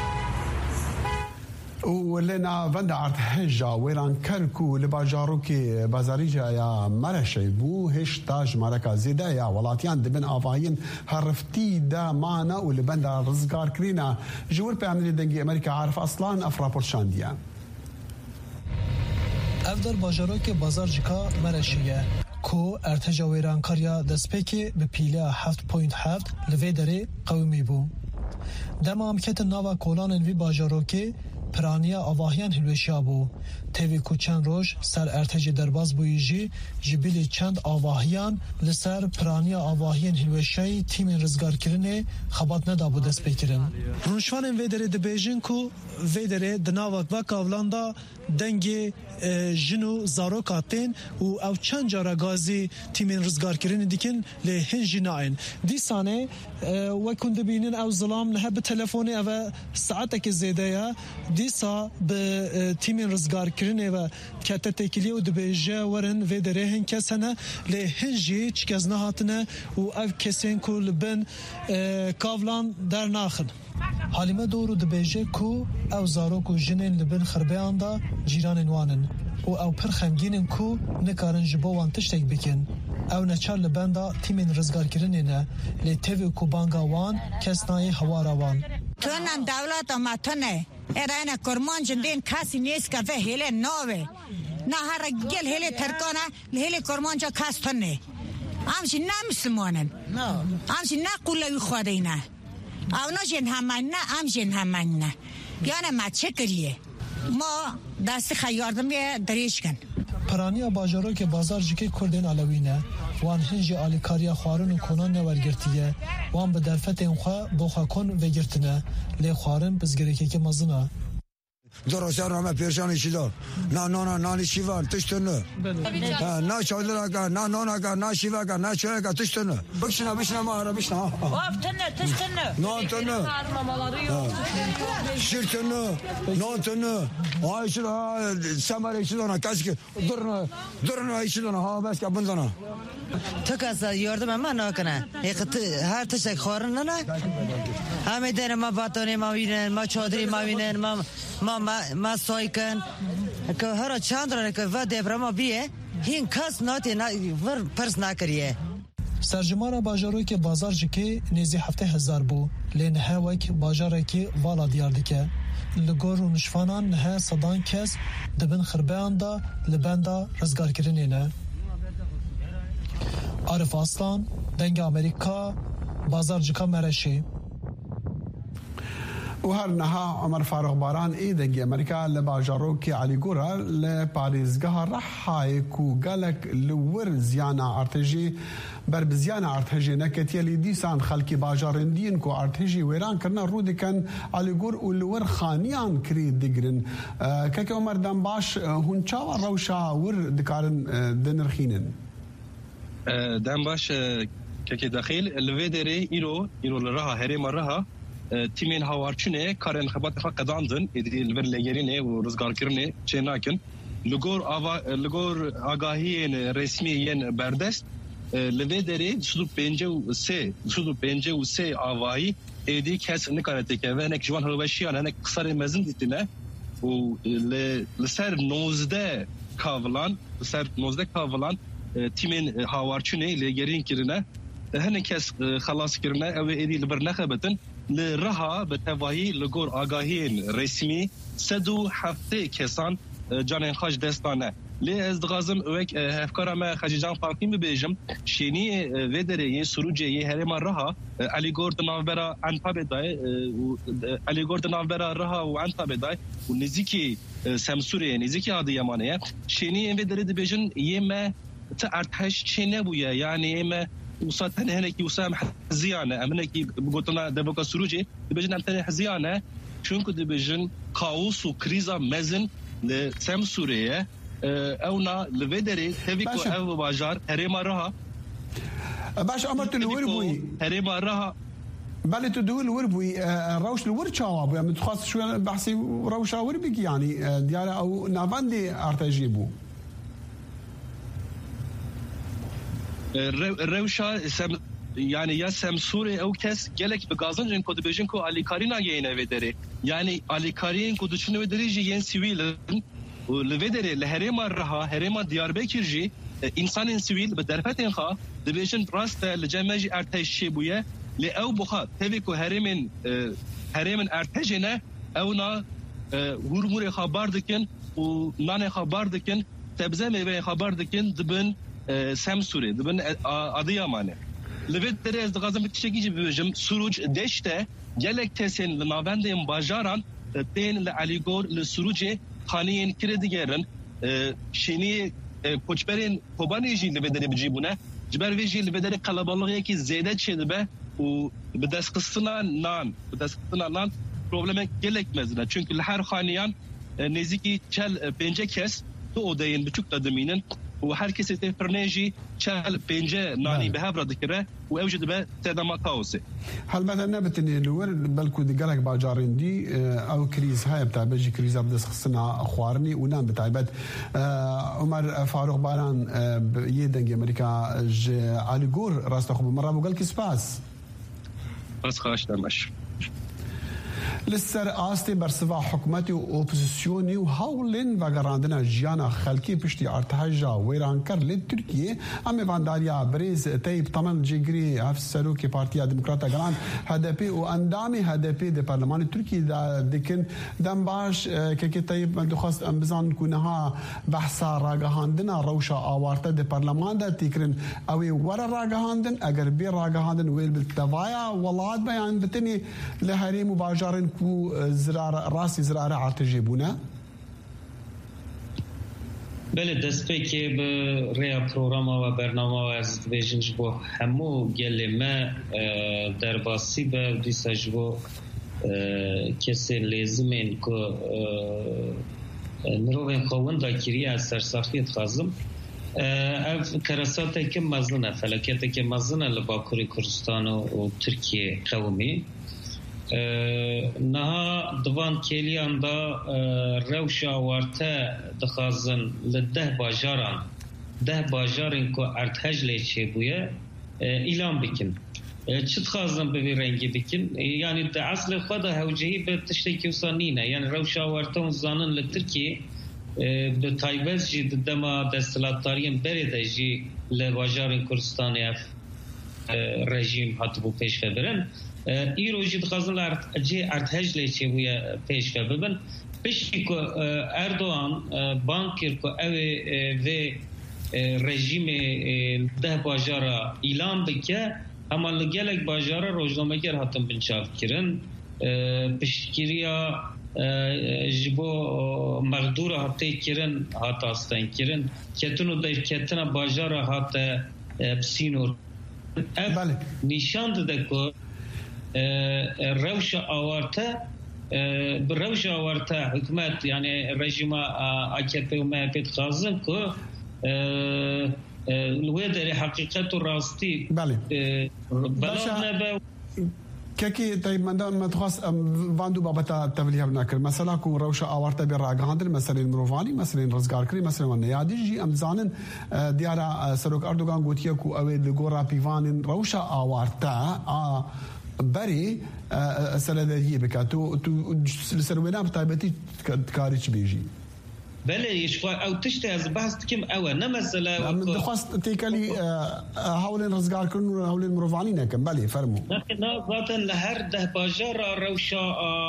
ولنا فندا عرض هجا ويران كركو لباجاروكي بازاريجا يا مرشي بو هش تاج مركا زيدا يا ولاتيان دبن افاين هرفتي دا معنا ولبندا رزقار كرينا جور بيعمل دنگي امريكا عارف اصلا افرا بورشانديا افدر باجاروكي بازارجيكا مرشيه کو ارتجا ویران کاریا دسپیکی به پیله 7.7 لویدری قومی بو دما امکت ناوا کولان وی باجاروکی پرانیا آواهیان هلوشیا بو تیوی کوچن روش سر ارتجی درباز بویجی جبیلی چند آواهیان لسر پرانیا آواهیان هلوشیای تیم رزگار کرنه خبات ندا بو دست بکرن رونشوان ویدره ده بیجن کو ویدره دناوک و کاولاندا دنگی جنو زاروکاتین و او چند جارا گازی تیم رزگار کرنه دیکن لهن جناین دی سانه و کنده بینن او ظلام نه به تلفونی او ساعتک زیده یا دیسا به تیم رزگار کرنه و کته تکیلی و دبیجه ورن و درهن کسنه لهنجی چکزنه هاتنه و او کسین کل بن کاولان در ناخن حالیمه دورو دبیجه کو او زاروکو جنین لبن خربیان دا جیران وانن و او پر خمگینن کو نکارن جبو وان تشتک بکن او نچار لبن دا تیمین رزگار کرنه نه لی تیوی کو بانگا وان کسنای هوارا وان تونن دولت اما تونه ایران کرمان جندین کسی نیست که هیله نوه نه هر گل هیله ترکانه هیله کرمان جا کس تونه همچی نه مسلمانن همچی نه قلوی خوده نه او نه جن همین نه هم جن همین نه یعنی ما چه کریه ما دست خیاردم دریش کن پرانیا باجارو که بازار جکی کردین علوینه وان هنجی آلیکاریا خوارن و کنان نورگرتیه وان به درفت اینخوا بوخا کن وگرتنه لی خوارن بزگرکی که مزنه درست رامه پیرشانی چیدا نه نانی شیوان تشتنه نه چادر نه نان نه شیوا نه چای تشتنه بشنا ما را بشنا وافتنه تشتنه نه تنه شرتنه نه تنه آیشلا سمر ایشلا کاسک درنا ایشلا ها بس که بندنا تکاس یاردم من نکنه هر تشک خورن نه همه در ما باتونه ما وینن ما چادری ما وینن ما سایکن که هر چند را که و دبرما بیه هین کس ناتی ور پرس نکریه سرجمارا باجارو که بازار جکی نیزی 7000 بو لین هاوک باجاره که والا دیار دکه لگور و نشفانان نه صدان کس دبن خربان دا لبندا رزگار کرنه نه عارف اصلان دنگ امریکا بازار جکا مرشی وهرنها عمر فاروق باران ايدنجي امريكا لباجاروكي علي جورا لباريس جهر رحايكو قالك لور زيانا ارتجي برب زيانا ارتجي نكتي اللي ديسان خلكي باجارندين كو ارتجي ويران كرنا رودي كان علي جور ولور خانيان كريد دقرن كاكي عمر دنباش هون تشاور روشا ور دكارن دنرخينن دنباش كاكي داخل الفيدري ايرو لراها هري مرها تیمین هاوارچونه کارن خبات خلق قداندن ادی البر لگرینه و روزگار کرنه چه ناکن لگور آگاهی رسمی بردست لودری سودو پنجه و سه آوایی ادی کس نکارته که و نک جوان هلوشیان نک قصر مزن دیتنه و لسر 19 کاولان تیمین هاوارچونه لگرین کرنه هن کس خلاص کرنه او ادی البر نخبتن لرها بتوایی لگور آگاهی رسمی 107 کسان جانن خاش دستانه لی از دغازم وک افکار ما خجیجان فاطمی ببیجم شینی ودره سروجی هرم رها علی گورد ناوبرا انتا بدای علی گورد ناوبرا رها و انتا بدای و نزیکی سمسوره نزیکی آدیامانه شینی این داره دبیجن یه ارتش چه نبویه یعنی اما وصلت هنا كي وسام حزيانه امنا كي قلتنا دبوكا سروجي دبجن امتني حزيانه چونكو دبجن كاوس وكريزا مزن لسام سوريا اونا لفيدري هيفيكو او باجار هريما رها باش امرت الوربوي هريما رها بالي تدول الوربوي روش الورشاواب يعني تخص شويه بحسي روشا وربك يعني ديال او نافاندي ارتجيبو روشا yani ya Semsure ew kes gelek bi gazincin ku dibêjin ku alîkarîna yêne vê derê yani alîkariyên ku diçûne vê derê jî yên sivîlin û li vê derê li herêma Riha herêma Diyarbekir jî însanên sivîl bi derfetên xwe dibêjin rast e li cem me jî erteşê bûye lê ew buxa tevê ku herêmin ertejê ne ew na hûrmûrê xwe bar dikin û nanê xwe bar dikin sebze meyveyê xwe bar dikin dibin Semsure dibin Adıyamanê li vê derê ez dixwazim bi tiştekî jî bibêjim Suruc deşte gelek tesên li navendên bajaran tên li Elîgor li Surucê xaneyên kirê digerin şeniyê koçberên Kobanê jî li vê derê bicîbûne ji ber vê jî li vê derê qelebalixekî zêde çêdibe û bi destxistina nan problemek gelek mezin çünkü li her xaneyan nêzîkî çel pênce kes tu odeyên biçûk da dimînin و هر کسی تفرنجی چهل پنجه نانی به هفته دکره و اوجد به تدام کاوسه. هل مثلا نبتنی لور بلکو دیگرک باجارین دی او کریز های بتعبدی کریز عبدس خصنا خوارنی و نام بتعبد عمر فاروق باران یه دنگ امریکا علی گور راست خوب مرا بقول کسپاس. بس خواهش دمش. لسر آستی برسوا حکومتی و اپوزیسیونی و هاولین و گراندنا جیانا خلکی پشتی ارتحاجا ویران کر لی ترکیه امی وانداریا بریز تایب تمام جگری هف سروکی پارتیا دموکراتا گران هدپی و اندامی هدپی ده پارلمان ترکی دکن دم باش که تایب من دخواست امبزان کنها بحثا راگهاندنا روشا آوارتا ده پارلمان ده تیکرن اوی ورا راگهاندن اگر بیر راگهاندن ویل بالتوایا ولاد بیان بتنی لحریم و باجارن کو راسی زراره ارتجیبونه بله دستپیکی به ریا پروگرام و برنامه و از ویژنج با همو گلی ما در باسی به دیسا جبو کسی لازمین که نروین خوون داکیری از سرساخیت خازم اف کراسات که مزنه فلکت که مزنه لباکوری کردستان و ترکیه قومی نها دوان کلیان دا روشا وارته دخازن لده باجارن که ارتحج لیچه بویه اعلام بکن چه تخازن به رنگی بکن یعنی ده اصل خود هوجهی به تشتکی وصانینه یعنی روشا وارته ونزانن لترکیه به تایبز جی دما دستلاتاریم برده جی لباجارن کردستانی اف رژیم حتی بو پیش خبرن ایروجی دخوازن جه ارتحج لیچه بویا پیش ببن پشتی که اردوان بانکر که اوه و رژیم ده باجارا اعلام بکه اما لگلک باجارا روزنامه گر حتم بنچاف کرن پشتگیریا جبو مقدور حتی کرن حتی استن کرن کتنو در کتنا باجارا حتی بسینور نشان ده که روش آورته بروش آورته حکومت یعنی رژیم AKP و MHP خازن که لوی در حقیقت و راستی بله بلاد نبه كاكي طيب ما تخص فاندو بابتا تبليها بناكر مثلا كو روشا آورتا براغاندر مثلا مروفاني مثلا رزقاركري مثلا ونيادي جي امزانن ديارا سروك اردوغان غوتيا كو اوي لغورا بيفان روشا آورتا بري سلادهيه بكاتو سروينا بتايبتي كاريش بيجي بله يشفى او تشتي از بحث كم او نمسلا من دخواست تيكالي هاولين رزقار كن هاولين مروفانين كم بله فرمو لكن وطن لهر ده باجار روشا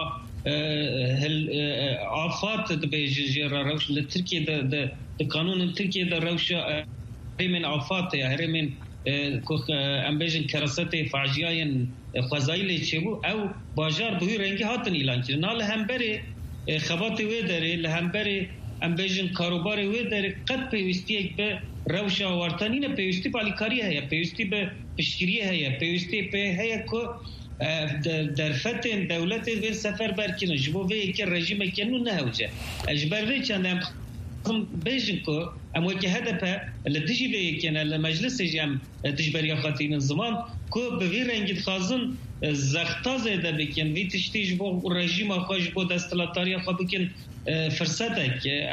هل عفات بيجيرا روش لتركيا ده قانون تركيا ده روشا من عفات يا هرمن امبيجن كراسته فاجياين خزايل تشبو او باجار بهي رنگي هاتن اعلان كرنا له همبري خبات ویدره لهمبر ام بیژن کاروبار ویدره قد پیوستی به روش آورتانی نه پیوستی پالیکاری هیا پیوستی به پشتگیری هیا پیوستی به هیا که در فتن دولت و سفر برکنه جبو وی که رژیم کنو نه وجه اجبر وی چندم بیژن که اما که هدف لدیجی وی کنه لمجلس جام تجبری خاطین زمان که به وی رنگید خازن زختا زده بکن وی تشتیج با رژیم خواهش با دستلاتاری خواه بکن فرصته که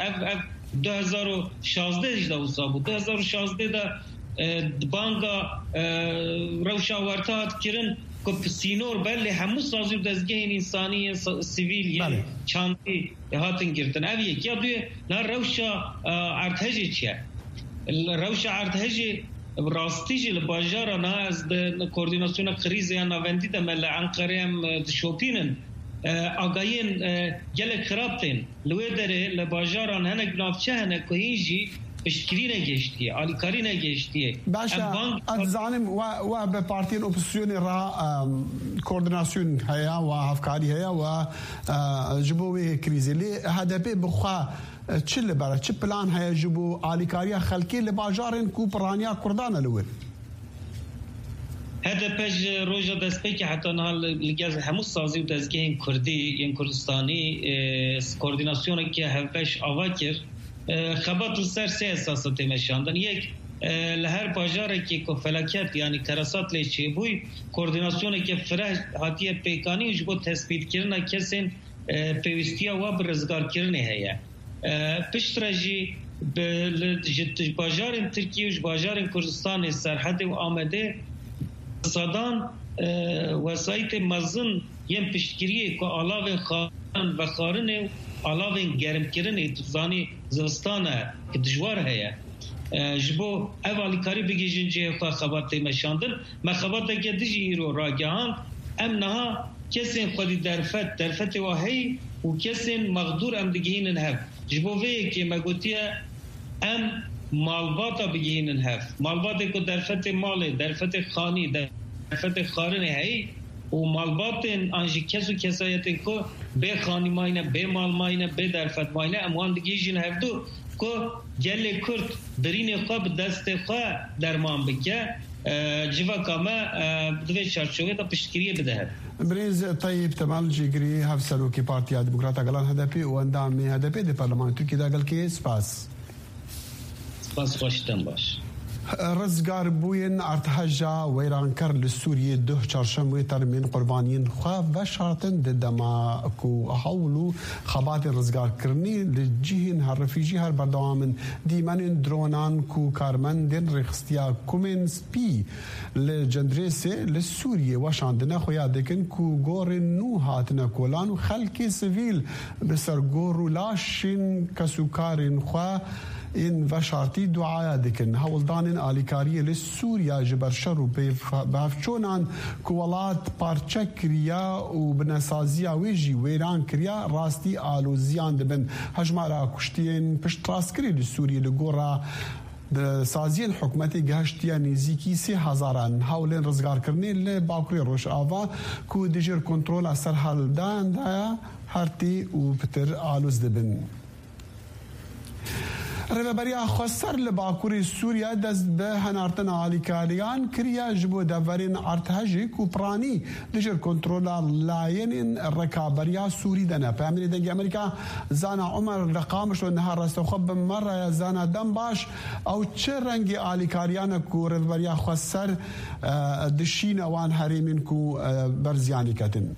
2016 اجده اوسا بود 2016 دا بانگا روشاورتات کرن که سینور بله همو سازی و دزگه انسانی سیویل یعنی چاندی هاتن گرتن اوی یک یا دوی نا روشا ارتهجی چیه روشا ارتهجی راستیجی لباجارا نا از کوردیناسیون کریز یا ناوندی دا مل انقره هم شوپینن آگاین گلک خرابتن لوی داره لباجاران هنگ نافچه هنگ که هیجی پشتگیری نگشتیه آلیکاری نگشتیه باشا اتزانم و به پارتین اپوزیسیون را کوردیناسیون هیا و هفکاری هیا و جبوی کریزی لی هدفی بخوا چه لبرا چه پلان هیا جبو آلیکاری خلکی لباجارن کو پرانیا کردان لول هذا بج روجا دسبيك حتى نهال لجاز هموس سازي ودزجين كردي ين كردستاني كورديناسيون كي هفش أواكر خبط السر سه اساسا تمشاندن یک لهر باجاره که فلاکت یعنی کراسات لیچی بوی کوردیناسیون که فرح هاتیه پیکانی وش بود تثبیت کرنا کسین پیوستیا و برزگار کرنه هیا پشتراجی باجار ترکیه وش باجار کردستان سرحد و آمده صدان وسایت مزن یم پشتگیریه که آلاو خارن و خارنه آلاو گرم کرنه تفزانی زستانه که دجوار هیا جبو اولی کاری بگیجن جه خبات مشاندن ما خبات که دیجی ایرو راگهان ام نها کسین خودی درفت واهی و کسین مغدور ام بگیهنن هف جبو وی که مگوتیه ام مالباتا بگیهنن هف مالباتا که درفت ماله درفت خانی درفت خارنه هی و مالبات انجی کسو کسایت که به خانی ماینه به مال ماینه به درفت ماینه اموان بگیجن هف دو که گل کرد برین خواب دست خواه درمان بکه جوا کاما دوی چارچوه تا پشتگیری بدهد بريز طيب تمال جيجري هف سلوكي بارتي ديمقراطا قالان هدفي واندامي هدفي دي برلمان تركي دا قال كي سباس خوشتن باش رزگار بوین ارتحجا ویرانکر لسوریه ده چارشنبه ترمین قربانیین خواه و شرطن دما کو حولو خبات رزگار کرنی لجهین هر رفیجی هر بردوامن دیمن درونان کو کارمندن رخستیا کومن سپی لجندرسه لسوریه وشاندنه خویا دکن کو گور نو هاتنه کولان و خلق سویل بسر گورو لاشین کسوکارین خواه این وشارتی دعایا دکن هولدان آلیکاری لسوریا جبر شر بافچونان کوالات پارچه کریا و بنسازیا ویجی ویران کریا راستی آلوزیان دبن هجمارا کشتین پشت راسکری لسوری لگورا سازی الحکومتی گهشتیا نزیکی 3000 حولین رزگار کرنی لباکری روش آوا کو دیجر کنترول اثر حال دان دایا هرتی و پتر آلوز دبن رهبریا خسر لباکوری سوریا دست به هنارتن آلیکاریان کریا جبو دورین ارتهجی کوپرانی دیجر کنترول لاین رکابریا سوری دنه فهمنی دنگی امریکا زانا عمر رقامش و نهار رستخب مره یا زانا دم باش او چه رنگی آلیکاریان کو رهبریا خسر دشین وان حریمین کو برزیانی کتن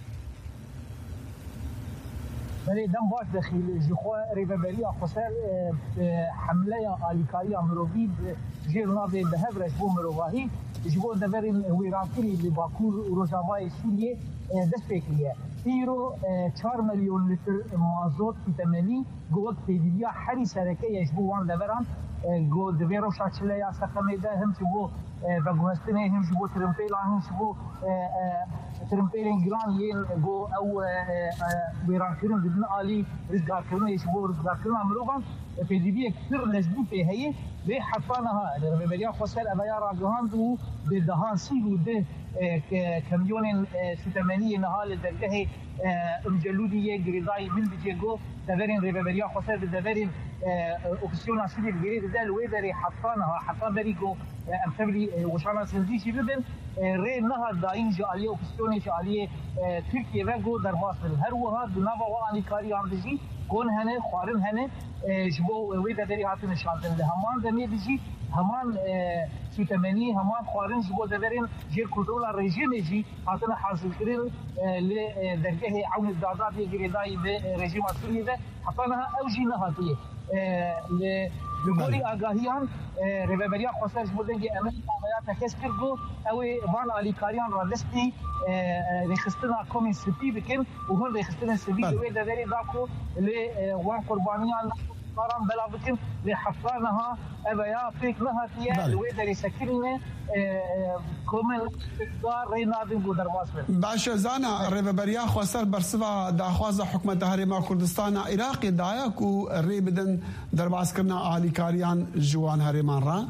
ولی دم باش دخیل جخوا ریوبریا خسر حمله آلیکاری امروی جیرنا به هفرش بو مروایی جبو دورین ویرانکری لباکور روزاوای سوریه دست بکریه ایرو 4 میلیون لیتر مازوت تمنی گود پیدیا هری سرکه یجبو وان دوران گود ویرو شاچله یا سخمیده هم چبو بگوهستنه همش بو ترمپیل همش بو ترمپیلین گران یه گو او بیران کردن بدون عالی رزگار کردن یه بو رزگار کردن امروزان پیدیبی کثر نجدی به هی به حفانها ربيبريا خسر أبيار راجهان دو بدهان سيلو ده كميون ستمانية نهال الدرجة مجلودية جريداي من بيجيجو دفرين ربيبريا خسر بدفرين أوكسيونا سيدي الجريد ده الويدري حفانها حفان بريجو أمثلي وشانا سنزيشي بدن ري نهار داين جالية أوكسيوني جالية تركيا وجو درباس الهروها دنابا واني كاري عم بيجي كون هنه خوارن هنه جبو ويدا دري هاتن نشانتن همان دمي بيجي همان سوتمني همان خوارن جبو دورين جير كنترول الرجيم يجي هاتن حاصل كرين لدرجه عون الدادات يجري داي برجيم السوري ده حطناها اوجي نهاتيه لغوري آگاهیان ربیبریا خواستش بودن که امن عملیات کسکر گو اوی وان آلیکاریان را دستی رخصتنا کمی سپی بکن و هن رخصتنا سپی دوی داری داکو وان قربانیان قران بلا بكن لحفرانها أبيا فيك نهاتية الويدر يسكرنا كومن دار رينادين بودر واسمه. باش زانا ربيبريا خسر برسوا داخواز حكومة هرما كردستان عراقي دايك وريبدن درباس كرنا عالي كاريان جوان هرمان را.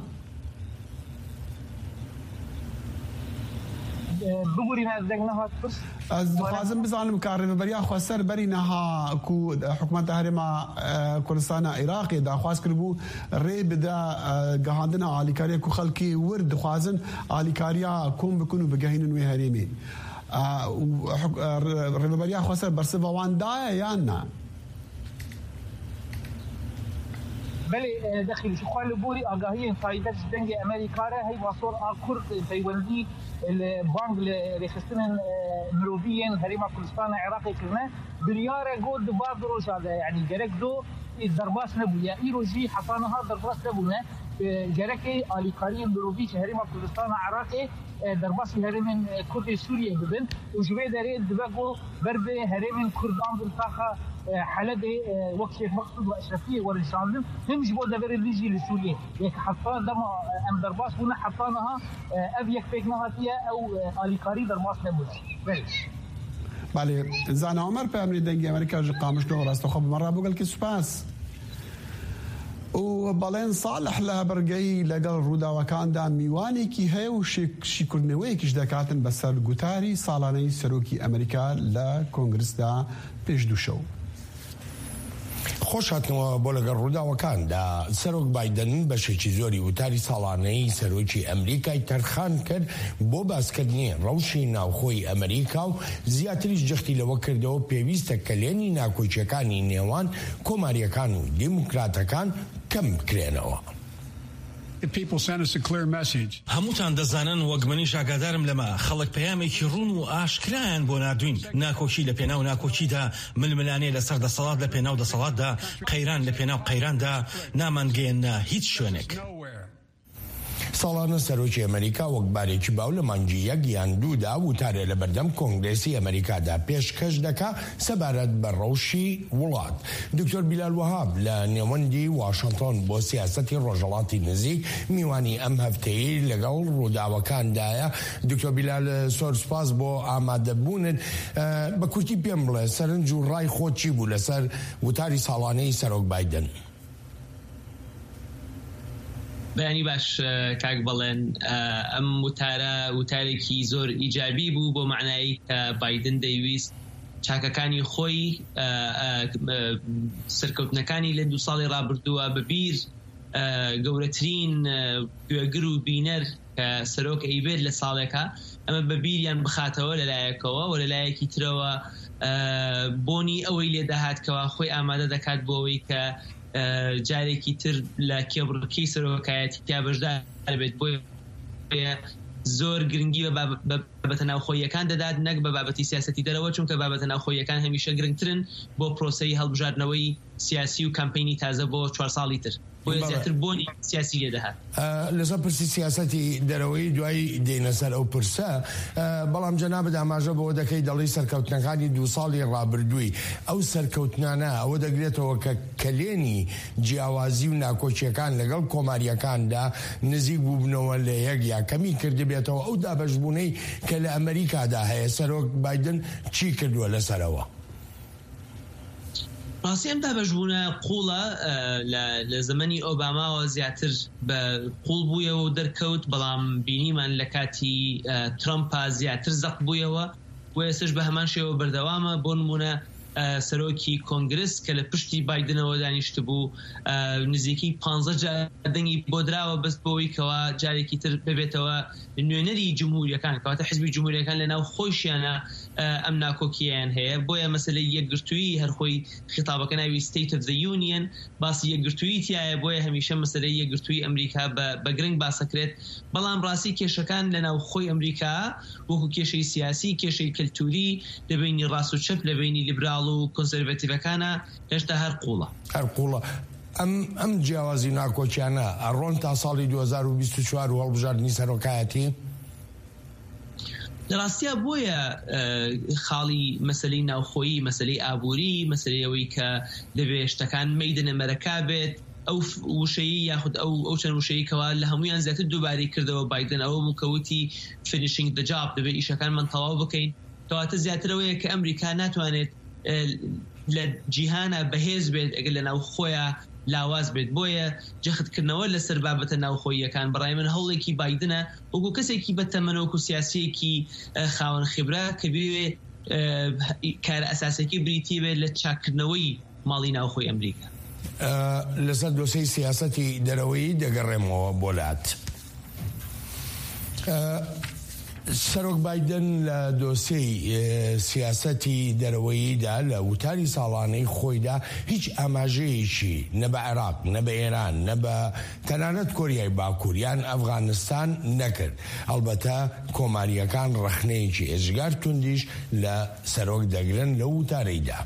بقولي نازلنا هاتفرس. از خوازم بزنم که ربیبریا خسر بری نها کو حکومت هرما کردستان عراقی دا خواست کربو ریب دا گهاندنا عالیکاریا کو خلکی ورد خوازن عالیکاریا کوم بکنو بگهینن وی هریمی ربیبریا خسر برسه وان دا یا نه بله داخل شخوال بوري آگاهی فایده دنگ امریکا را هی واسور آکورد پیوندی البانك لرخصتنا مروبيين هريما كردستان عراقي كرنا بريارة قود بعض روش هذا يعني جرك دو الدرباس نبويا إيروجي حصانها درباس نبونا جرك آليكاريين مروبي هريما كردستان عراقي درباس هريمن كرد سوريا ببن وجبه داري دبقو بربه هريمن كردان بالطاقة حالة وقت مقصود وأشرفية ورشاندن هم جبوا دبر الليجي لسوريا يك حصان دم أم درباس بنا حصانها أبيك فيكناها فيها أو آليكاري درباس نبونا بله زن عمر پیامری دنگی امریکا قامش دور است خب مرة بقول که سپاس و بالين صالح لها برقي لقل رودا وكان دا ميواني كي هي وشيكورنوي كيش دكاتن بسر قوتاري صالاني سروكي امريكا لكونغرس دا بيش دو شو خوش هاتنەوە بۆ لەگەڵ ڕووداوەکاندا سەرۆک بایدن بەشێکی زۆری وتاری ساڵانەی سەرۆکی ئەمریکای تەرخان کرد بۆ باسکردنی ڕەوشی ناوخۆی ئەمریکا و زیاتریش جەختی لەوە کردەوە پێویستە کە لێنی ناکۆچیەکانی نێوان کۆماریەکان و دیموکراتەکان کەم بکرێنەوە. هەمووتان دەزانن وەک منیش ئاگادارم لەمە خەڵک پەیامێکی ڕوون و ئاشکرایان بۆ نادوین ناکۆچی لە پێناو ناکۆچیدا ململانێ لەسەر دەسەڵات لە پێناو دەسەڵاتدا قەیران لە پێناو قەیراندا نامانگەیەنە هیچ شوێنێک. ساڵانە سەرۆکی ئەمریکا وەک بارێکی باو لە مانگی یەک یان دوودا وتارێ لە بەردەم کۆنگرێسی ئەمریکادا پێشکەش دەکا سەبارەت بە ڕەوشی وڵات. دکتۆر بیلال وهاب لە نێوەندی واشنتن بۆ سیاسەتی ڕۆژهەڵاتی نزیک میوانی ئەم هەفتەیە لەگەڵ ڕووداوەکاندایە. دکتۆر بیلال زۆر سوپاس بۆ ئامادەبوونت. بە کورتی پێم بڵێ سەرنج و ڕای خۆت چی بوو لەسەر وتاری ساڵانەی سەرۆک بایدن؟ بەیانی باش کاک بەڵێن ئەم وتارێکی زۆر ئیجابی بوو بۆ معنایی کە بایدن دەیویست چاکەکانی خۆی سەرکەوتنەکانی لە 2 ساڵی ڕابردووە بەبیر گەورەترین گوێگر و بینەر کە سەرۆک ئەیبێت لە ساڵێکە ئەمە بەبیریان بخاتەوە لەلایەکەوە و لەلایەکی ترەوە بۆنی ئەوەی لێداهاتکەوە خۆی ئامادە دەکات بۆ ئەوەی کە جارێکی تر لە کێبڕکەی سەرۆکایەتیدا بەشدار بێت بۆ زۆر گرنگی بە بابەتە ناوخۆییەکان دەدات نەک بە بابەتی سیاسەتی دەرەوە چونکە بابەتە ناوخۆییەکان هەمیشە گرنگترن بۆ پرۆسەی هەڵبژاردنەوەی سیاسی و کامپینی تازە بۆ 4 ساڵی تر. بۆ زیاتر بۆنی سیاسی لێ دەهات. لەسەر پرسی سیاسەتی دەرەوەی دوای دێنە سەر ئەو پرسە، بەڵام جەنابەت ئاماژە بەوە دەکەی دەڵی سەرکەوتنەکانی 2 ساڵی ڕابردووی ئەو سەرکەوتنانە ئەوە دەگرێتەوە کە کلێنی جیاوازی و ناکۆچیەکان لەگەڵ کۆماریەکاندا نزیک بووبنەوە لە یەک یا کەمی کردبێتەوە ئەو دابەشبوونەی کە لە ئەمریکادا هەیە. سەرۆک بایدن چی کردووە لەسەرەوە؟ ڕاستی ئەم دابەشبوونە قوڵە لە زمانی ئۆباماوە زیاتر بە قوڵ بوویەوە و دەرکەوت، بەڵام بینیمان لە کاتی ترامپا زیاتر زەق بوویەوە و ئێستش بە هەمان شێوە بەردەوامە. بۆ نمونە سەرۆکی کۆنگرس کە لە پشتی بایدنەوە دانیشت بوو نزیکی 15 دەنگی بۆ دراوە بەست بۆەوەی کەوا جارێکی تر ببێتەوە نوێنەری جمهوریەکان، کەواتە حیزبی جمهوریەکان لە ناو خۆشیانە ئەم ناکۆکییان هەیە. بۆیە مەسەلەی یەکگرتووی هەرخۆی خیتابەکە ناوی State of the Union باسی یەکگرتووی تایە، بۆیە هەمیشە مەسەلەی یەکگرتووی ئەمریکا بە گرنگ باسەکرێت. بەڵام ڕاستی کێشەکان لە ناو خۆی ئەمریکا وەکو کێشەی سیاسی، کێشەی کەلتوری لە بینی ڕاست و چەپ، لە بینی لیبرال و کۆنسەرواتیڤەکانە هێشتا هەر قوڵە. ئەم جیاوازی ناکۆچیانە ئەڕۆن تا ساڵی 2024 و هەڵبژاردننی سەرۆکایەتی؟ لە ڕاستیە بۆیە خاڵی مەسلەی ناوخۆیی، مەسلەی ئابووری، مەسلەی ئەوەی کە دەبێت شتەکان مەیدنە مەرەکا بێت، ئەو وشەیی یاخود ئەو چەند وشەیە کەوا لە هەمویان زیاتر دووباری کردەوە بایدن. ئەوە موکەوتی finishing the job، دەبێت ئیشەکانمان تەواو بکەین. کەواتە زیاترەوەیە کە ئەمریکا ناتوانێت لە جیهانە بەهێز بێت ئەگەر لە ناو خۆیە لاواز بێت. بۆیە جەختکردنەوە لەسەر بابەتە ناوخۆییەکان بەڕای من هەوڵێکی بایدنە وەکو کەسێکی بەتەمەنەوەکو سیاسیەکی خاوەن خبرە کە بوێ کارە ئەساسێکی بریتی بێت لە چاکردنەوەی ماڵی ناوخۆی ئەمریکا. لەسەر دۆسەی سیاسەتی دەرەوەی دەگەڕێمەوە بۆلات. سەرۆک بایدن لە دۆسەی سیاسەتی دەرەوەییدا لە وتاری ساڵانەی خۆیدا هیچ ئاماژەیەکی نە بە عێراق، نە بە ئێران، نە بە تەنانەت کۆریای باکوور یان ئەفغانستان نەکرد. هەڵبەتە کۆماریەکان ڕەخنەیەکی ئێژگار توندیش لە سەرۆک دەگرن لە وتارەیدا.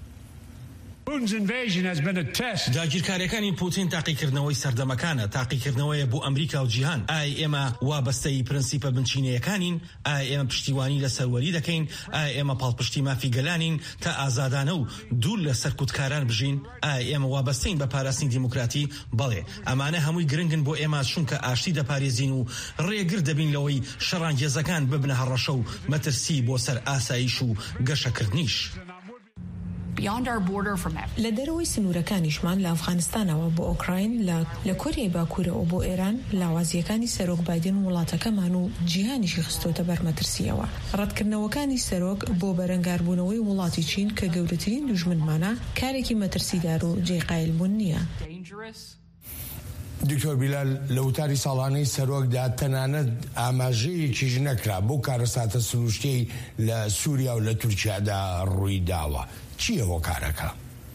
داگیرکاریەکانی پوتین تاقیکردنەوەی سەردەمەکانە، تاقیکردنەوەیە بۆ ئەمریکا و جیهان. ئایا ئێمە وابەستەی پرەنسیپە بنچینەیەکانین؟ ئایا ئێمە پشتیوانی لە سەروەری دەکەین؟ ئایا ئێمە پاڵپشتی مافی گەلانین تا ئازادانە و دوور لە سەرکوتکاران بژین؟ ئایا ئێمە وابەستەین بە پاراستنی دیموکراتی؟ بەڵێ، ئەمانە هەمووی گرنگن بۆ ئێمە چونکە ئاشتی دەپارێزین و ڕێگر دەبین لەوەی شەڕانگێزەکان ببنە هەڕەشە و مەترسی بۆ سەر ئاسایش و گەشەکردنیش. لە دەرەوەی سنوورەکانیشمان لە ئەفغانستانەوە بۆ ئۆکراین، لە کۆریای باکوورەوە بۆ ئێران، لاوازیەکانی سەرۆک بایدن وڵاتەکەمان و جیهانیشی خستۆتە بەرمەترسیەوە. ڕەتکردنەوەکانی سەرۆک بۆ بەرەنگاربوونەوەی وڵاتی چین کە گەورەترین دوژمنمانە کارێکی مەترسیدار و جێقایلبوون نییە. دکتۆر بیلال، لە وتاری ساڵانەی سەرۆکدا تەنانەت ئاماژەیەکیش نەکرا بۆ کارەساتە سروشتەی لە سووریا و لە تورکیادا ڕووی داوە. چییە بۆ کارەکە؟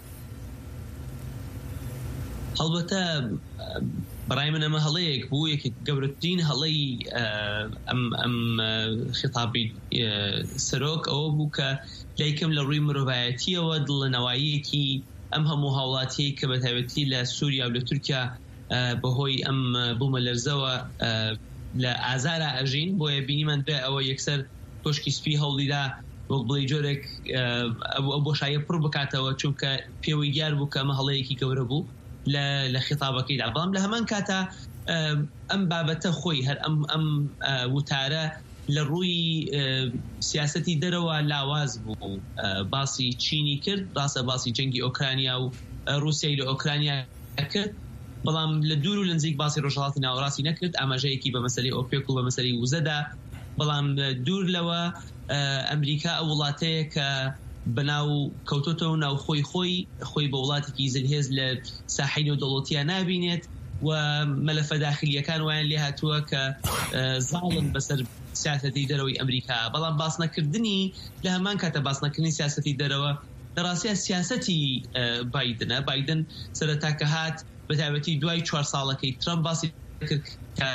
هەڵبەتە بەڕای من ئەمە هەڵەیەک بوو، یەکی گەورەترین هەڵەی ئەم خیتابی سەرۆک ئەوە بوو کە لایکەم لە ڕووی مرۆڤایەتیەوە دڵنەواییەکی ئەم هەموو هاوڵاتیەی کە بەتایبەتی لە سووریا و لە تورکیا بەهۆی ئەم بوومە لەرزەوە لە ئازارە ئەژین. بۆیە بینیمان دوای ئەوە یەکسەر تۆشکی سپی هەوڵیدا وەک بڵێ جۆرێک ئەو بۆشایە پڕ بکاتەوە، چونکە پێوەی دیار بوو کە ئەمە هەڵەیەکی گەورە بوو لە خیتابەکەیدا. بەڵام لە هەمان کاتە ئەم بابەتە خۆی هەر ئەم وتارە لە ڕووی سیاسەتی دەرەوە لاواز بوو. باسی چینی کرد، ڕاستە باسی جەنگی ئۆکرانیا و رووسیای لە ئۆکرانیا کرد، بەڵام لە دوور و لە نزیک باسی ڕۆژهەڵاتی ناوەڕاستی نەکرد. ئاماژەیەکی بە مەسەلەی ئۆپێک و بە مەسەلەی وزەدا، بەڵام دوور لەوە ئەمریکا ئەو وڵاتەیە کە بەناو کەوتۆتەوە ناو خۆی بە وڵاتێکی زلهێز لە ساحەی نێودەوڵەتیە نابینێت و مەلەفە داخلیەکان وایان لێ هاتووە کە زاڵن بەسەر سیاسەتی دەرەوەی ئەمریکا. بەڵام باسنەکردنی لە هەمان کاتە باسنەکردنی سیاسەتی دەرەوە لە ڕاستیە سیاسەتی بایدنە. بایدن سەرەتا کە هات بەتایبەتی دوای 4 ساڵەکەی ترامپ باسی کرد کە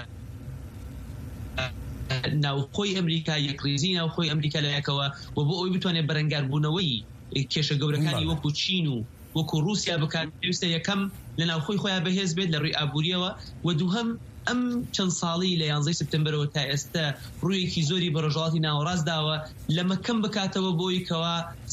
ناوخۆی ئەمریکا، یەکڕێزی ناوخۆی ئەمریکا لایەکەوە و بۆ ئەوی بتوانێت بەرەنگاربوونەوەی کێشە گەورەکانی وەکو چین و وەکو رووسیا بکات، پێویستە یەکەم لەناو خۆیان بەهێز بێت لە ڕووی ئابووریەوە و دووهەم ئەم چەند ساڵی لە 11 سپتمبرەوە تا ئێستا ڕوویەکی زۆری بە ڕۆژهەڵاتی ناوەڕاست داوە لەمە کەم بکاتەوە بۆی کەوا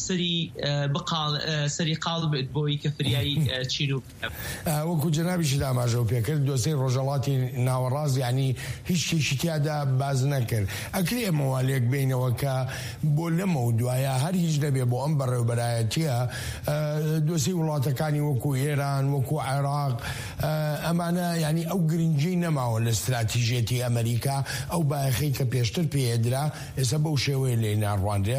سەری قاڵ بێت بۆی کە فریایی چین و وەکو جنابیشی داماژە و پێکرد دۆسەی ڕۆژهەڵاتی ناوەڕاست یعنی هیچ شتێکی تیادا باز نەکرد ئەکرێ ئەمەوە لێک بینەوە کە بۆ لەمە و دوایە هەر هیچ نەبێ بۆ ئەم بەڕێوەبەرایەتیە دۆسەی وڵاتەکانی وەکو ئێران وەکو عێراق ئەمانە ینی ئەو گرنگی نەماوە لە استراتیژێتی ئەمریکا ئەو باەخەی کە پێشتر پێدرا ئێستا بەو شێوەیە لێ ناڕواندرێ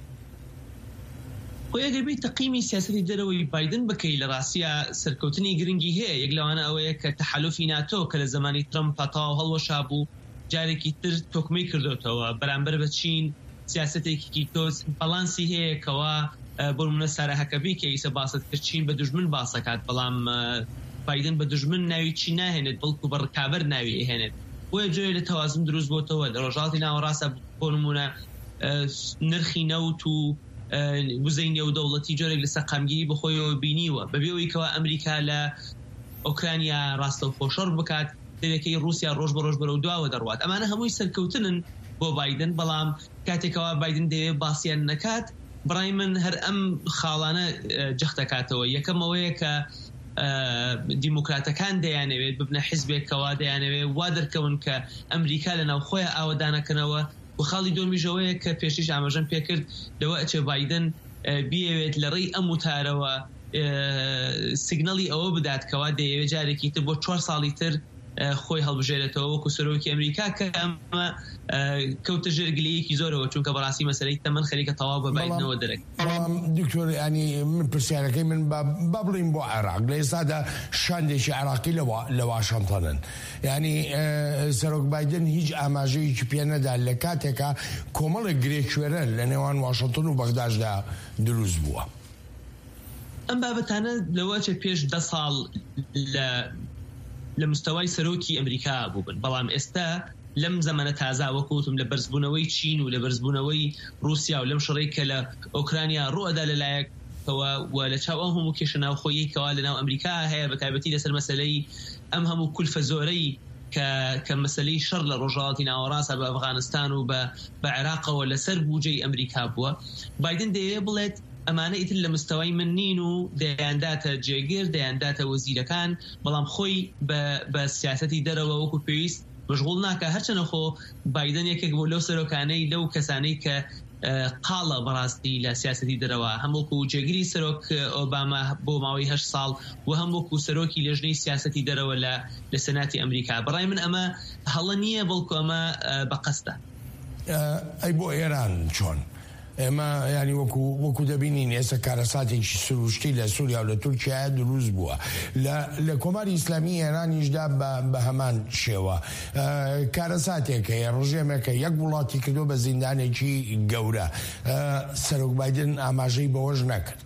خۆیەگەبی تەقیمی سیاسەتی دەرەوەی بایدن بکەی لە ڕاستیە سەرکەوتنی گرنگی هەیە یەک لەوانە ئەوەیە کە تەحالوفی ناتۆ کە لە زمانی ترەمپ پەتاو هەڵوەشا بوو جارێکی تر تۆکمەی کردوتەوە بەرامبەر بە چین سیاسەتێکی تۆز بەڵانسی هەیە کەوا بۆ نمونە سارە هەکەبی کە ئیسە باست کرد چین بە دوژمن باسەکات بەڵام بایدن بە دوژمن ناوی چی ناهێنێت بەڵکو بە ڕکابەر ناوی ئەهێنێت بۆیە جوێ لە تەوازن دروست بۆتەوە لە ڕۆژهەڵاتی ناوەڕاستە بۆ نمونە نرخی نەوت و وزەی نێودەوڵەتی جۆرێک لە سەقامگیری بەخۆیەوە بینیوە بەبێەوەی کەوا ئەمریکا لە ئۆکرانیا ڕاستەوخۆشەڕ بکات دەوێتەکەی رووسیا ڕۆژ بە ڕۆژ بەرەو دواوە دەڕوات ئەمانە هەمووی سەرکەوتنن بۆ بایدن بەڵام کاتێکەوە بایدن دەوێت باسییان نەکات بڕای من هەر ئەم خاڵانە جەختەکاتەوە یەکەمەوەیە کە دیموکراتەکان دەیانەوێت ببنە حیزبێکەوە دەیانەوێت وا دەرکەون کە ئەمریکا لە ناو خۆیان ئاوەدانەکەنەوە و خاڵی دۆمیژەوەیە کە پێشیش ئاماژەم پێکرد لەوە ئەچێ بایدن بیەوێت لە ڕێی ئەم وتارەوە سیگنەڵی ئەوە بداتکەوە دەیەوێت جارێکی تر بۆ 4 ساڵی تر خۆی هەڵبژێرێتەوە وەکو سەرۆکی ئەمریکا کە ئەمە کەوتە ژێرگلەیەکی زۆرەوە چونکە بەڕاستی مەسەلەی تەمەن خەریکە تەواو بە بایدنەوە دەرەک دکتۆر ینی من پرسیارەکەی من با بڵین بۆ عێراق لە ئێستادا شاندێکی عێراقی لە واشنتنن ینی سەرۆک بایدن هیچ ئاماژەیەکی پێ نەدا لە کاتێکە کۆمەڵێک گرێکوێرە لە نێوان واشنتن و بەغداددا دروست بووە ئەم بابەتانە لەوە چه پێش 10 ساڵ لە مستەوای سەرۆکی ئەمریکا بووبن بەڵام ئێستا لەم زەمانە تازا وەکوتم لە بەرزبوونەوەی چین و لە بەرزبوونەوەی رووسیا و لەم شەڕێی کە لە ئۆکرانیا ڕوئەدا لەلایەکەوە و لە چاو ئەم هەموو کێشە ناوخۆیی کەوا لەناو ئەمریکا هەیە بە تایبەتی لەسەر مەسەلەی ئەم هەموو کولفە زۆرەی کە مەسەلەی شەڕ لە ڕۆژهەڵاتی ناوەڕاستە بە ئەفغانستان و بە عێراقەوە لەسەر بوجەی ئەمریکا بووە بایدن دەیەوێت بڵێت ئەمانە ئیتر لە مستەوای من نین و دەیانداتە جێگر دەیانداتە وەزیرەکان بەڵام خۆی بە سیاسەتی دەرەوە وەکو پێویست مشغول ناکە هەرچەنە خۆ بایدن یەکێک بۆ لەو سەرۆکانەی لەو کەسانەی کە قاڵە بەڕاستی لە سیاسەتی دەرەوە هەمووکو جێگیری سەرۆک ئۆباما بۆ ماوەی 8 ساڵ و هەمووکو سەرۆکی لێژنەی سیاسەتی دەرەوە لە سەناتی ئەمریکا بەڕای من ئەمە هەڵە نییە بەڵکو ئەمە بەقەستە ئەی بۆ ئێران چۆن ئێمە ینی وەکو دەبینین ئێستا کارەساتێکی سروشتی لە سووریا و لە تورکیا دروست بووە لە کۆماری ئیسلامی ئێرانیشدا بە هەمان شێوە کارەساتێکە ڕژێمێکە یەک وڵاتی کردو بە زیندانێکی گەورە سەرۆک بایدن ئاماژەی بەوەش نەکرد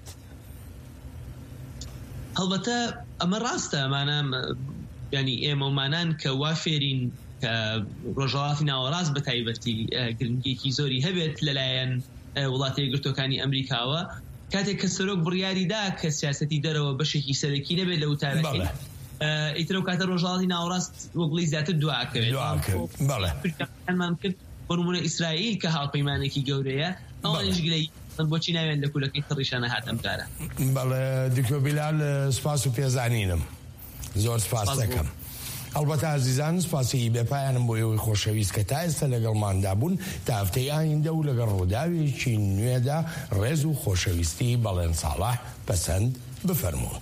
هەڵبەتە ئەمە ڕاستە ئەمانە ینی ئێمەمانان کە وا فێرین کە ڕۆژهەڵاتی ناوەڕاست بە تایبەتی گرنگێکی زۆری هەبێت لەلایەن وڵاتی یەکگرتوەکانی ئەمریکاوە کاتێک کە سەرۆک بڕیاریدا کە سیاسەتی دەرەوە بەشێکی سەرەکی نەبێت لە وتارەکەی ئیترە و کاتە ڕۆژهەڵاتی ناوەڕاست وەگوڵی زیاتر دواکەوێت کرد بۆ نمونە ئیسرائیل کە هاوپەیمانێکی گەورەیە ئەوانیش گلەی بۆچی ناوێن لە کولەکەی تڕیشانە هاتەم کارە بەڵێ دکتۆر بیلال سپاس و پێزانینم زۆر سپاس دەکەم ئەلبەتە عزیزان سپاسی بێپایانم بۆ ئێوەی خۆشەویست کە تا ئێستا لەگەڵماندا بوون تا هەفتەی ئایندە و لەگەڵ ڕووداوێکی نوێدا ڕێز و خۆشەویستی بەڵێن ساڵح پەسەند بفەرموون.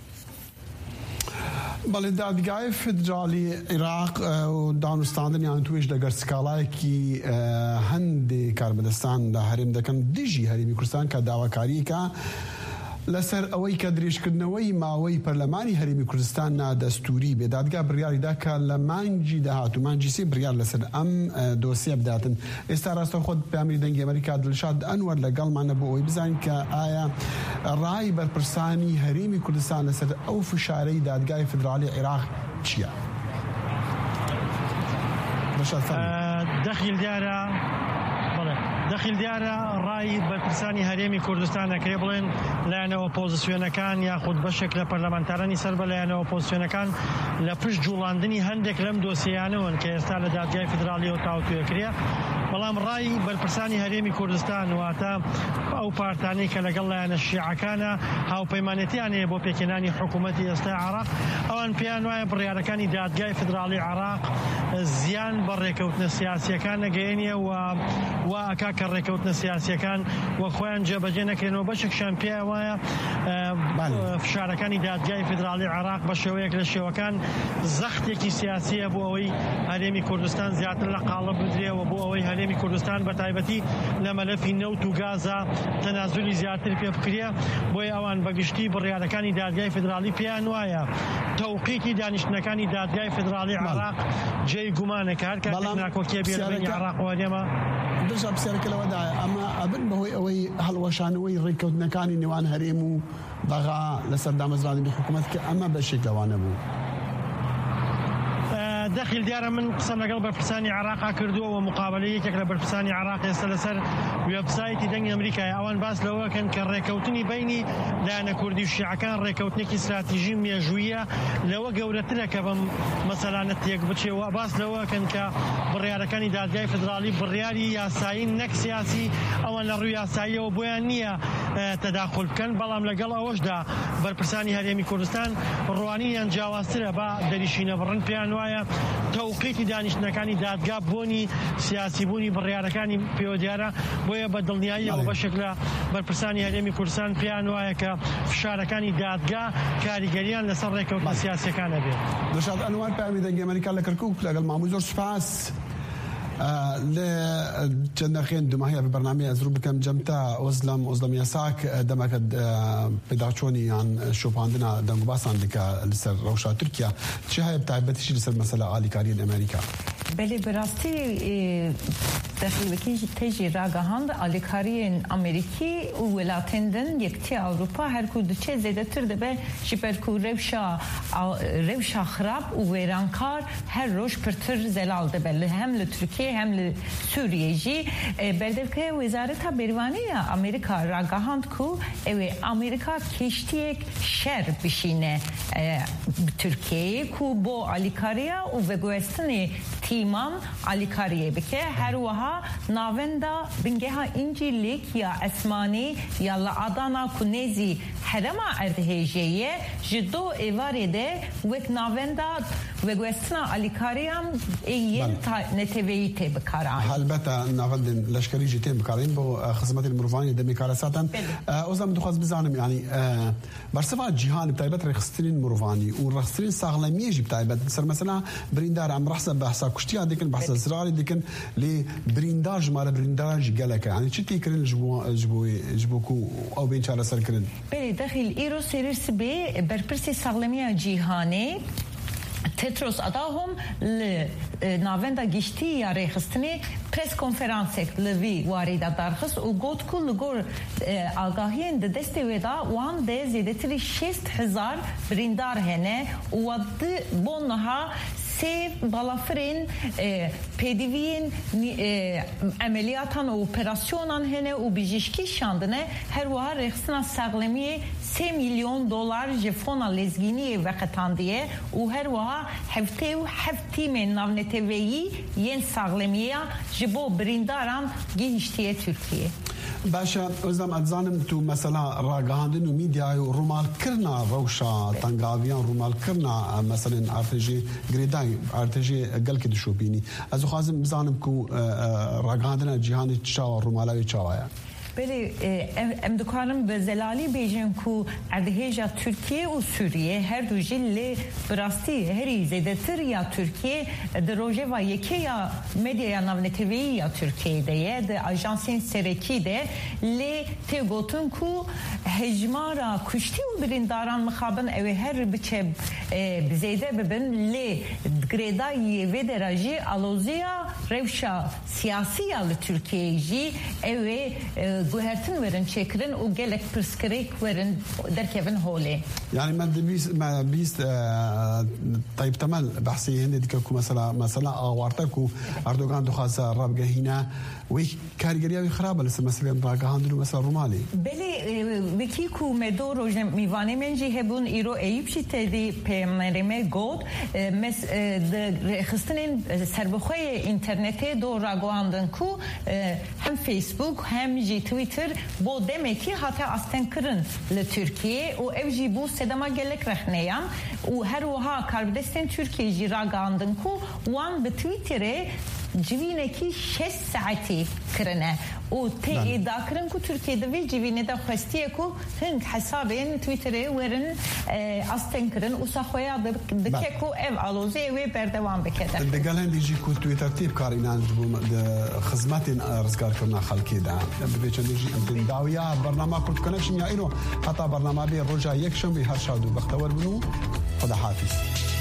بەڵێ دادگای فدرالی عێراق و دانوستاندنیان توێش لەگەر سکاڵایەکی هەندێک کاربەدەستان لە هەرێم دەکەن دژی هەرێمی کوردستان کە داواکاریکە لەسەر ئەوەی کە درێژکردنەوەی ماوەی پەرلەمانی هەرێمی کوردستان نادەستوری بێ دادگا بڕیاریدا کە لە مانگی داهات و مانگی سێ بڕیار لەسەر ئەم دۆسیە بداتن. ئێستا ڕاستە خۆت پامری دەنگی ئەمریکا دڵشاد ئەنوەر لەگەڵمانە بۆ ئەوی بزانین کە ئایا ڕای بەرپرسانی هەرێمی کوردستان لەسەر ئەو فشارەی دادگای فدرالی عێراق چییە؟ دەخیل دیارە بەڵێ دەخیل دیارە ڕای بەرپرسانی هەرێمی کوردستانەکرێ بڵێن لایەنەوە ئۆپۆزیسیۆنەکان یاخود بەشێک لە پەرلەمانتارانی سەر بە لایەنەوە ئۆپۆزیسیۆنەکان لە پشت جوڵاندنی هەندێک لەم دۆسیانەوەن کە ئێستا لە دادگای فیدرالیەوە تاوتوێکرێ بەڵام ڕای بەرپرسانی هەرێمی کوردستان واتە ئەو پارتانەی کە لەگەڵ لایەنە شیعەکانە هاوپەیمانێتیان هەیە بۆ پێکێنانی حکوومەتی ئێستای عێراق ئەوان پێیان وایە بڕیارەکانی دادگای فیدرالی عێراق زیان بە ڕێکەوتنە سیاسیەکان نەگەیەنیە و ئەکا کە ڕێکەوتنە سیاسیەکان وە خۆیان جێبەجێ نەکرێنەوە بەشێکشان پێیان وایە فشارەکانی دادگای فیدرالی عێراق بە شێوەیەک لە شێوەکان زەختێکی سیاسیە بۆ ئەوەی هەرێمی کوردستان زیاتر لە قاڵب بدرێەوە بۆ ئەوەی هەرێمی کوردستان بە تایبەتی لە مەلەفی نەوت و گازە تەنازولی زیاتر پێ بکرێ بۆی ئەوان بەگشتی بڕیارەکانی دادگای فیدرالی پێیان وایە تەوقیتی دانیشتنەکانی دادگای فیدرالی عێراق جێی گومانێکە هەر کاتێک ناکۆکیە بێرەبەنی عێراق وەرێمە دژە پرسیارەکەلەوەدایە ئەمە ئەبن بەهۆی ئەوەی هەڵوەشانەوەی ڕێککەوتنەکانی نێوان هەرێم و دەغا لەسەر دامەزراندنی حکوومەت کە ئەمە بەشێک لەوانە بوو. دەخیل دیارە من قسەم لەگەڵ بەرپرسانی عێراقا کردووە و مقابلە یەکێک لە بەرپرسانی عێراق ئێستا لەسەر وێبسایتی دەنگی ئەمریکای ئەوان باس لەوەکەن کە ڕێکەوتنی بینی لایەنە کوردی و شیعەکان ڕێکەوتنێکی استراتیژی مێژوویە لەوە گەورەترە کە بەم مەسەلانە تێک بچێەوە باس لەوەکەن کە بڕیارەکانی دادگای فیدرالی بڕیاری یاسایی نەک سیاسی ئەوان لە ڕووی یاساییەوە بۆیان نییە تەداخل بکەن بەڵام لەگەڵ ئەوەشدا بەرپرسانی هەرێمی کوردستان ڕوانیان جیاوازترە بە دەریشینە بڕن پێیان وایە تەوقیتی دانیشتنەکانی دادگا بۆنی سیاسی بوونی بڕیارەکانی پێوە دیارە بۆیە بە دڵنیاییەوە بەشێک لە بەرپرسانی هەرێمی کوردستان پێیان وایە کە فشارەکانی دادگا کاریگەریان لەسەر ڕێکەوتنە سیاسیەکانە بێت. دڵشاد ئەنوار پامی دەنگی ئەمریکا لە کەرکووک لەگەڵ مامۆی زۆر سوپاس. لە چەندەخێن دوماهەیە بە بەرنامەیە ئەزڕوو بکەم جەمتا ئۆزلەم یاساک دەمەکە پێداچۆنی یان شۆپاندنا دەنگ و باسان دیکە لەسەر ڕەوشا تورکیا چی هەیە بتایبەتیشی لەسەر مەسەلە ئالیکاریە ئەمریکا؟ بله براستی دخیلکی تیجی راگهاند آلیکاریین امریکی و ولاتندن یکتی اروپا هر کود چه زیاده تر دبه شپرکو روشا خراب و ویرانکار هر روش پرتر زلال دبه هم لترکیه هم لسوریه جی بردرکه وزارت بریوانی امریکا راگهاند کو اوه امریکا کشتیک شر بشینه ترکیه کو با آلیکاریا و وگوستنی تیمان آلیکاریه بکه هر وها ناوندا بنگها انجیلیک یا اسمانی یا لعادانا کنیزی حرما اردهجیه جدو ایواری ده وک ناوندا وگوستنا آلیکاریام این نتوییته بکاران البته ناوندن لشکری جیته بکارین با خدمات المروفانی دمی کارساتن اوزم دخواست بزنم یعنی برسوا جهان بتایبت رخصترین مروفانی و رخصترین ساغلمیه جی بتایبت مثلا بریندار ام رحسه بحثا کشتیه دیکن بحث زراعی دیکن لی بریندار جماره بریندار جگلکه یعنی چی تیکرین جبوکو او بین چاره سر کرن بله داخل ایرو سریرس به برپرسی ساغلمیه جهانی تتروس اداهم لناوندا گشتی یا رخصتنی پرس کنفرانسک لوی وارد درخص و گوت کل گور آگاهین دسته ودا وان ده زیادتری 60,000 بریندار هنه و بونها سه بالافرین پدیوین عملیاتان و اپراسیونان هنه و بیجشکی شاندنه هر وها رخصنا ساغلمی 3 میلیون دلار جفونا لزگینی وقتاندیه و هر وها هفته من ناونتویی ین ساغلمیه جبو برینداران گهشتیه ترکیه باشا اوزم اتزانم تو مثلا راگهاندن و میدیای و رومال کرنا روشا تنگاویان رومال کرنا مثلا ارتجی گریدای ارتجی گل که دشو بینی از خوازم بزانم کو راگهاندن جهانی چاو رومالاوی چاوایا بله ام دکارم به زلالی بیجن کو اردهجا ترکیه و سوریه هر دو جل براستی هری زیدتر یا ترکیه دروژه و یکی یا مدیا ناونتوی یا ترکیه ده ده آژانسین سرکی ده لی تگوتن کو هجمارا کشتی و برینداران مخابن اوه هر بچه بزیده ببن لی گریدای و دراجی آلوزیا روشا سیاسی یا ترکیه جی اوه گوهرتن ورن چکرن و گلک پرسکریک ورن در کیون هولی يعني ما بيست طيب تمام بحثي هندي كو مثلا اوارتكو اردوغان دخاز راب هنا وي كارجريا خراب لسه مثلا راغاندلو مثلا رومالي بله وكيكو مدور ميوانه منجي هبون ايرو ايوب شي تدي بمرمه گود مس خستن سربخوی اینترنت دو راغاندن کو هم فیسبوک هم جي تويتر بو دمكي حتى استن كرن لتركيا و evji bu sedama gelek rehneyan و هر وها کاربدستن ترکیه جی راگاندن کو وان به تویتره جوینه کی 6 ساعتی کرنه و تی ایدا کرن کو ترکیه دوی جوینه دا خستیه کو هنگ حسابین تویتره ورن استن کرن و سخویا دکه کو ev alozه و بردوام بکده دقال هندی جی کو تویتر تیب کارینان جبو خدماتین رزگار کرنا خلکی دا ببیچن جی امتن داویا برنامه کرد کنشن یا ایرو حتی برنامه بی روجا یک شنبه هر شادو بختور بنو خدا حافظ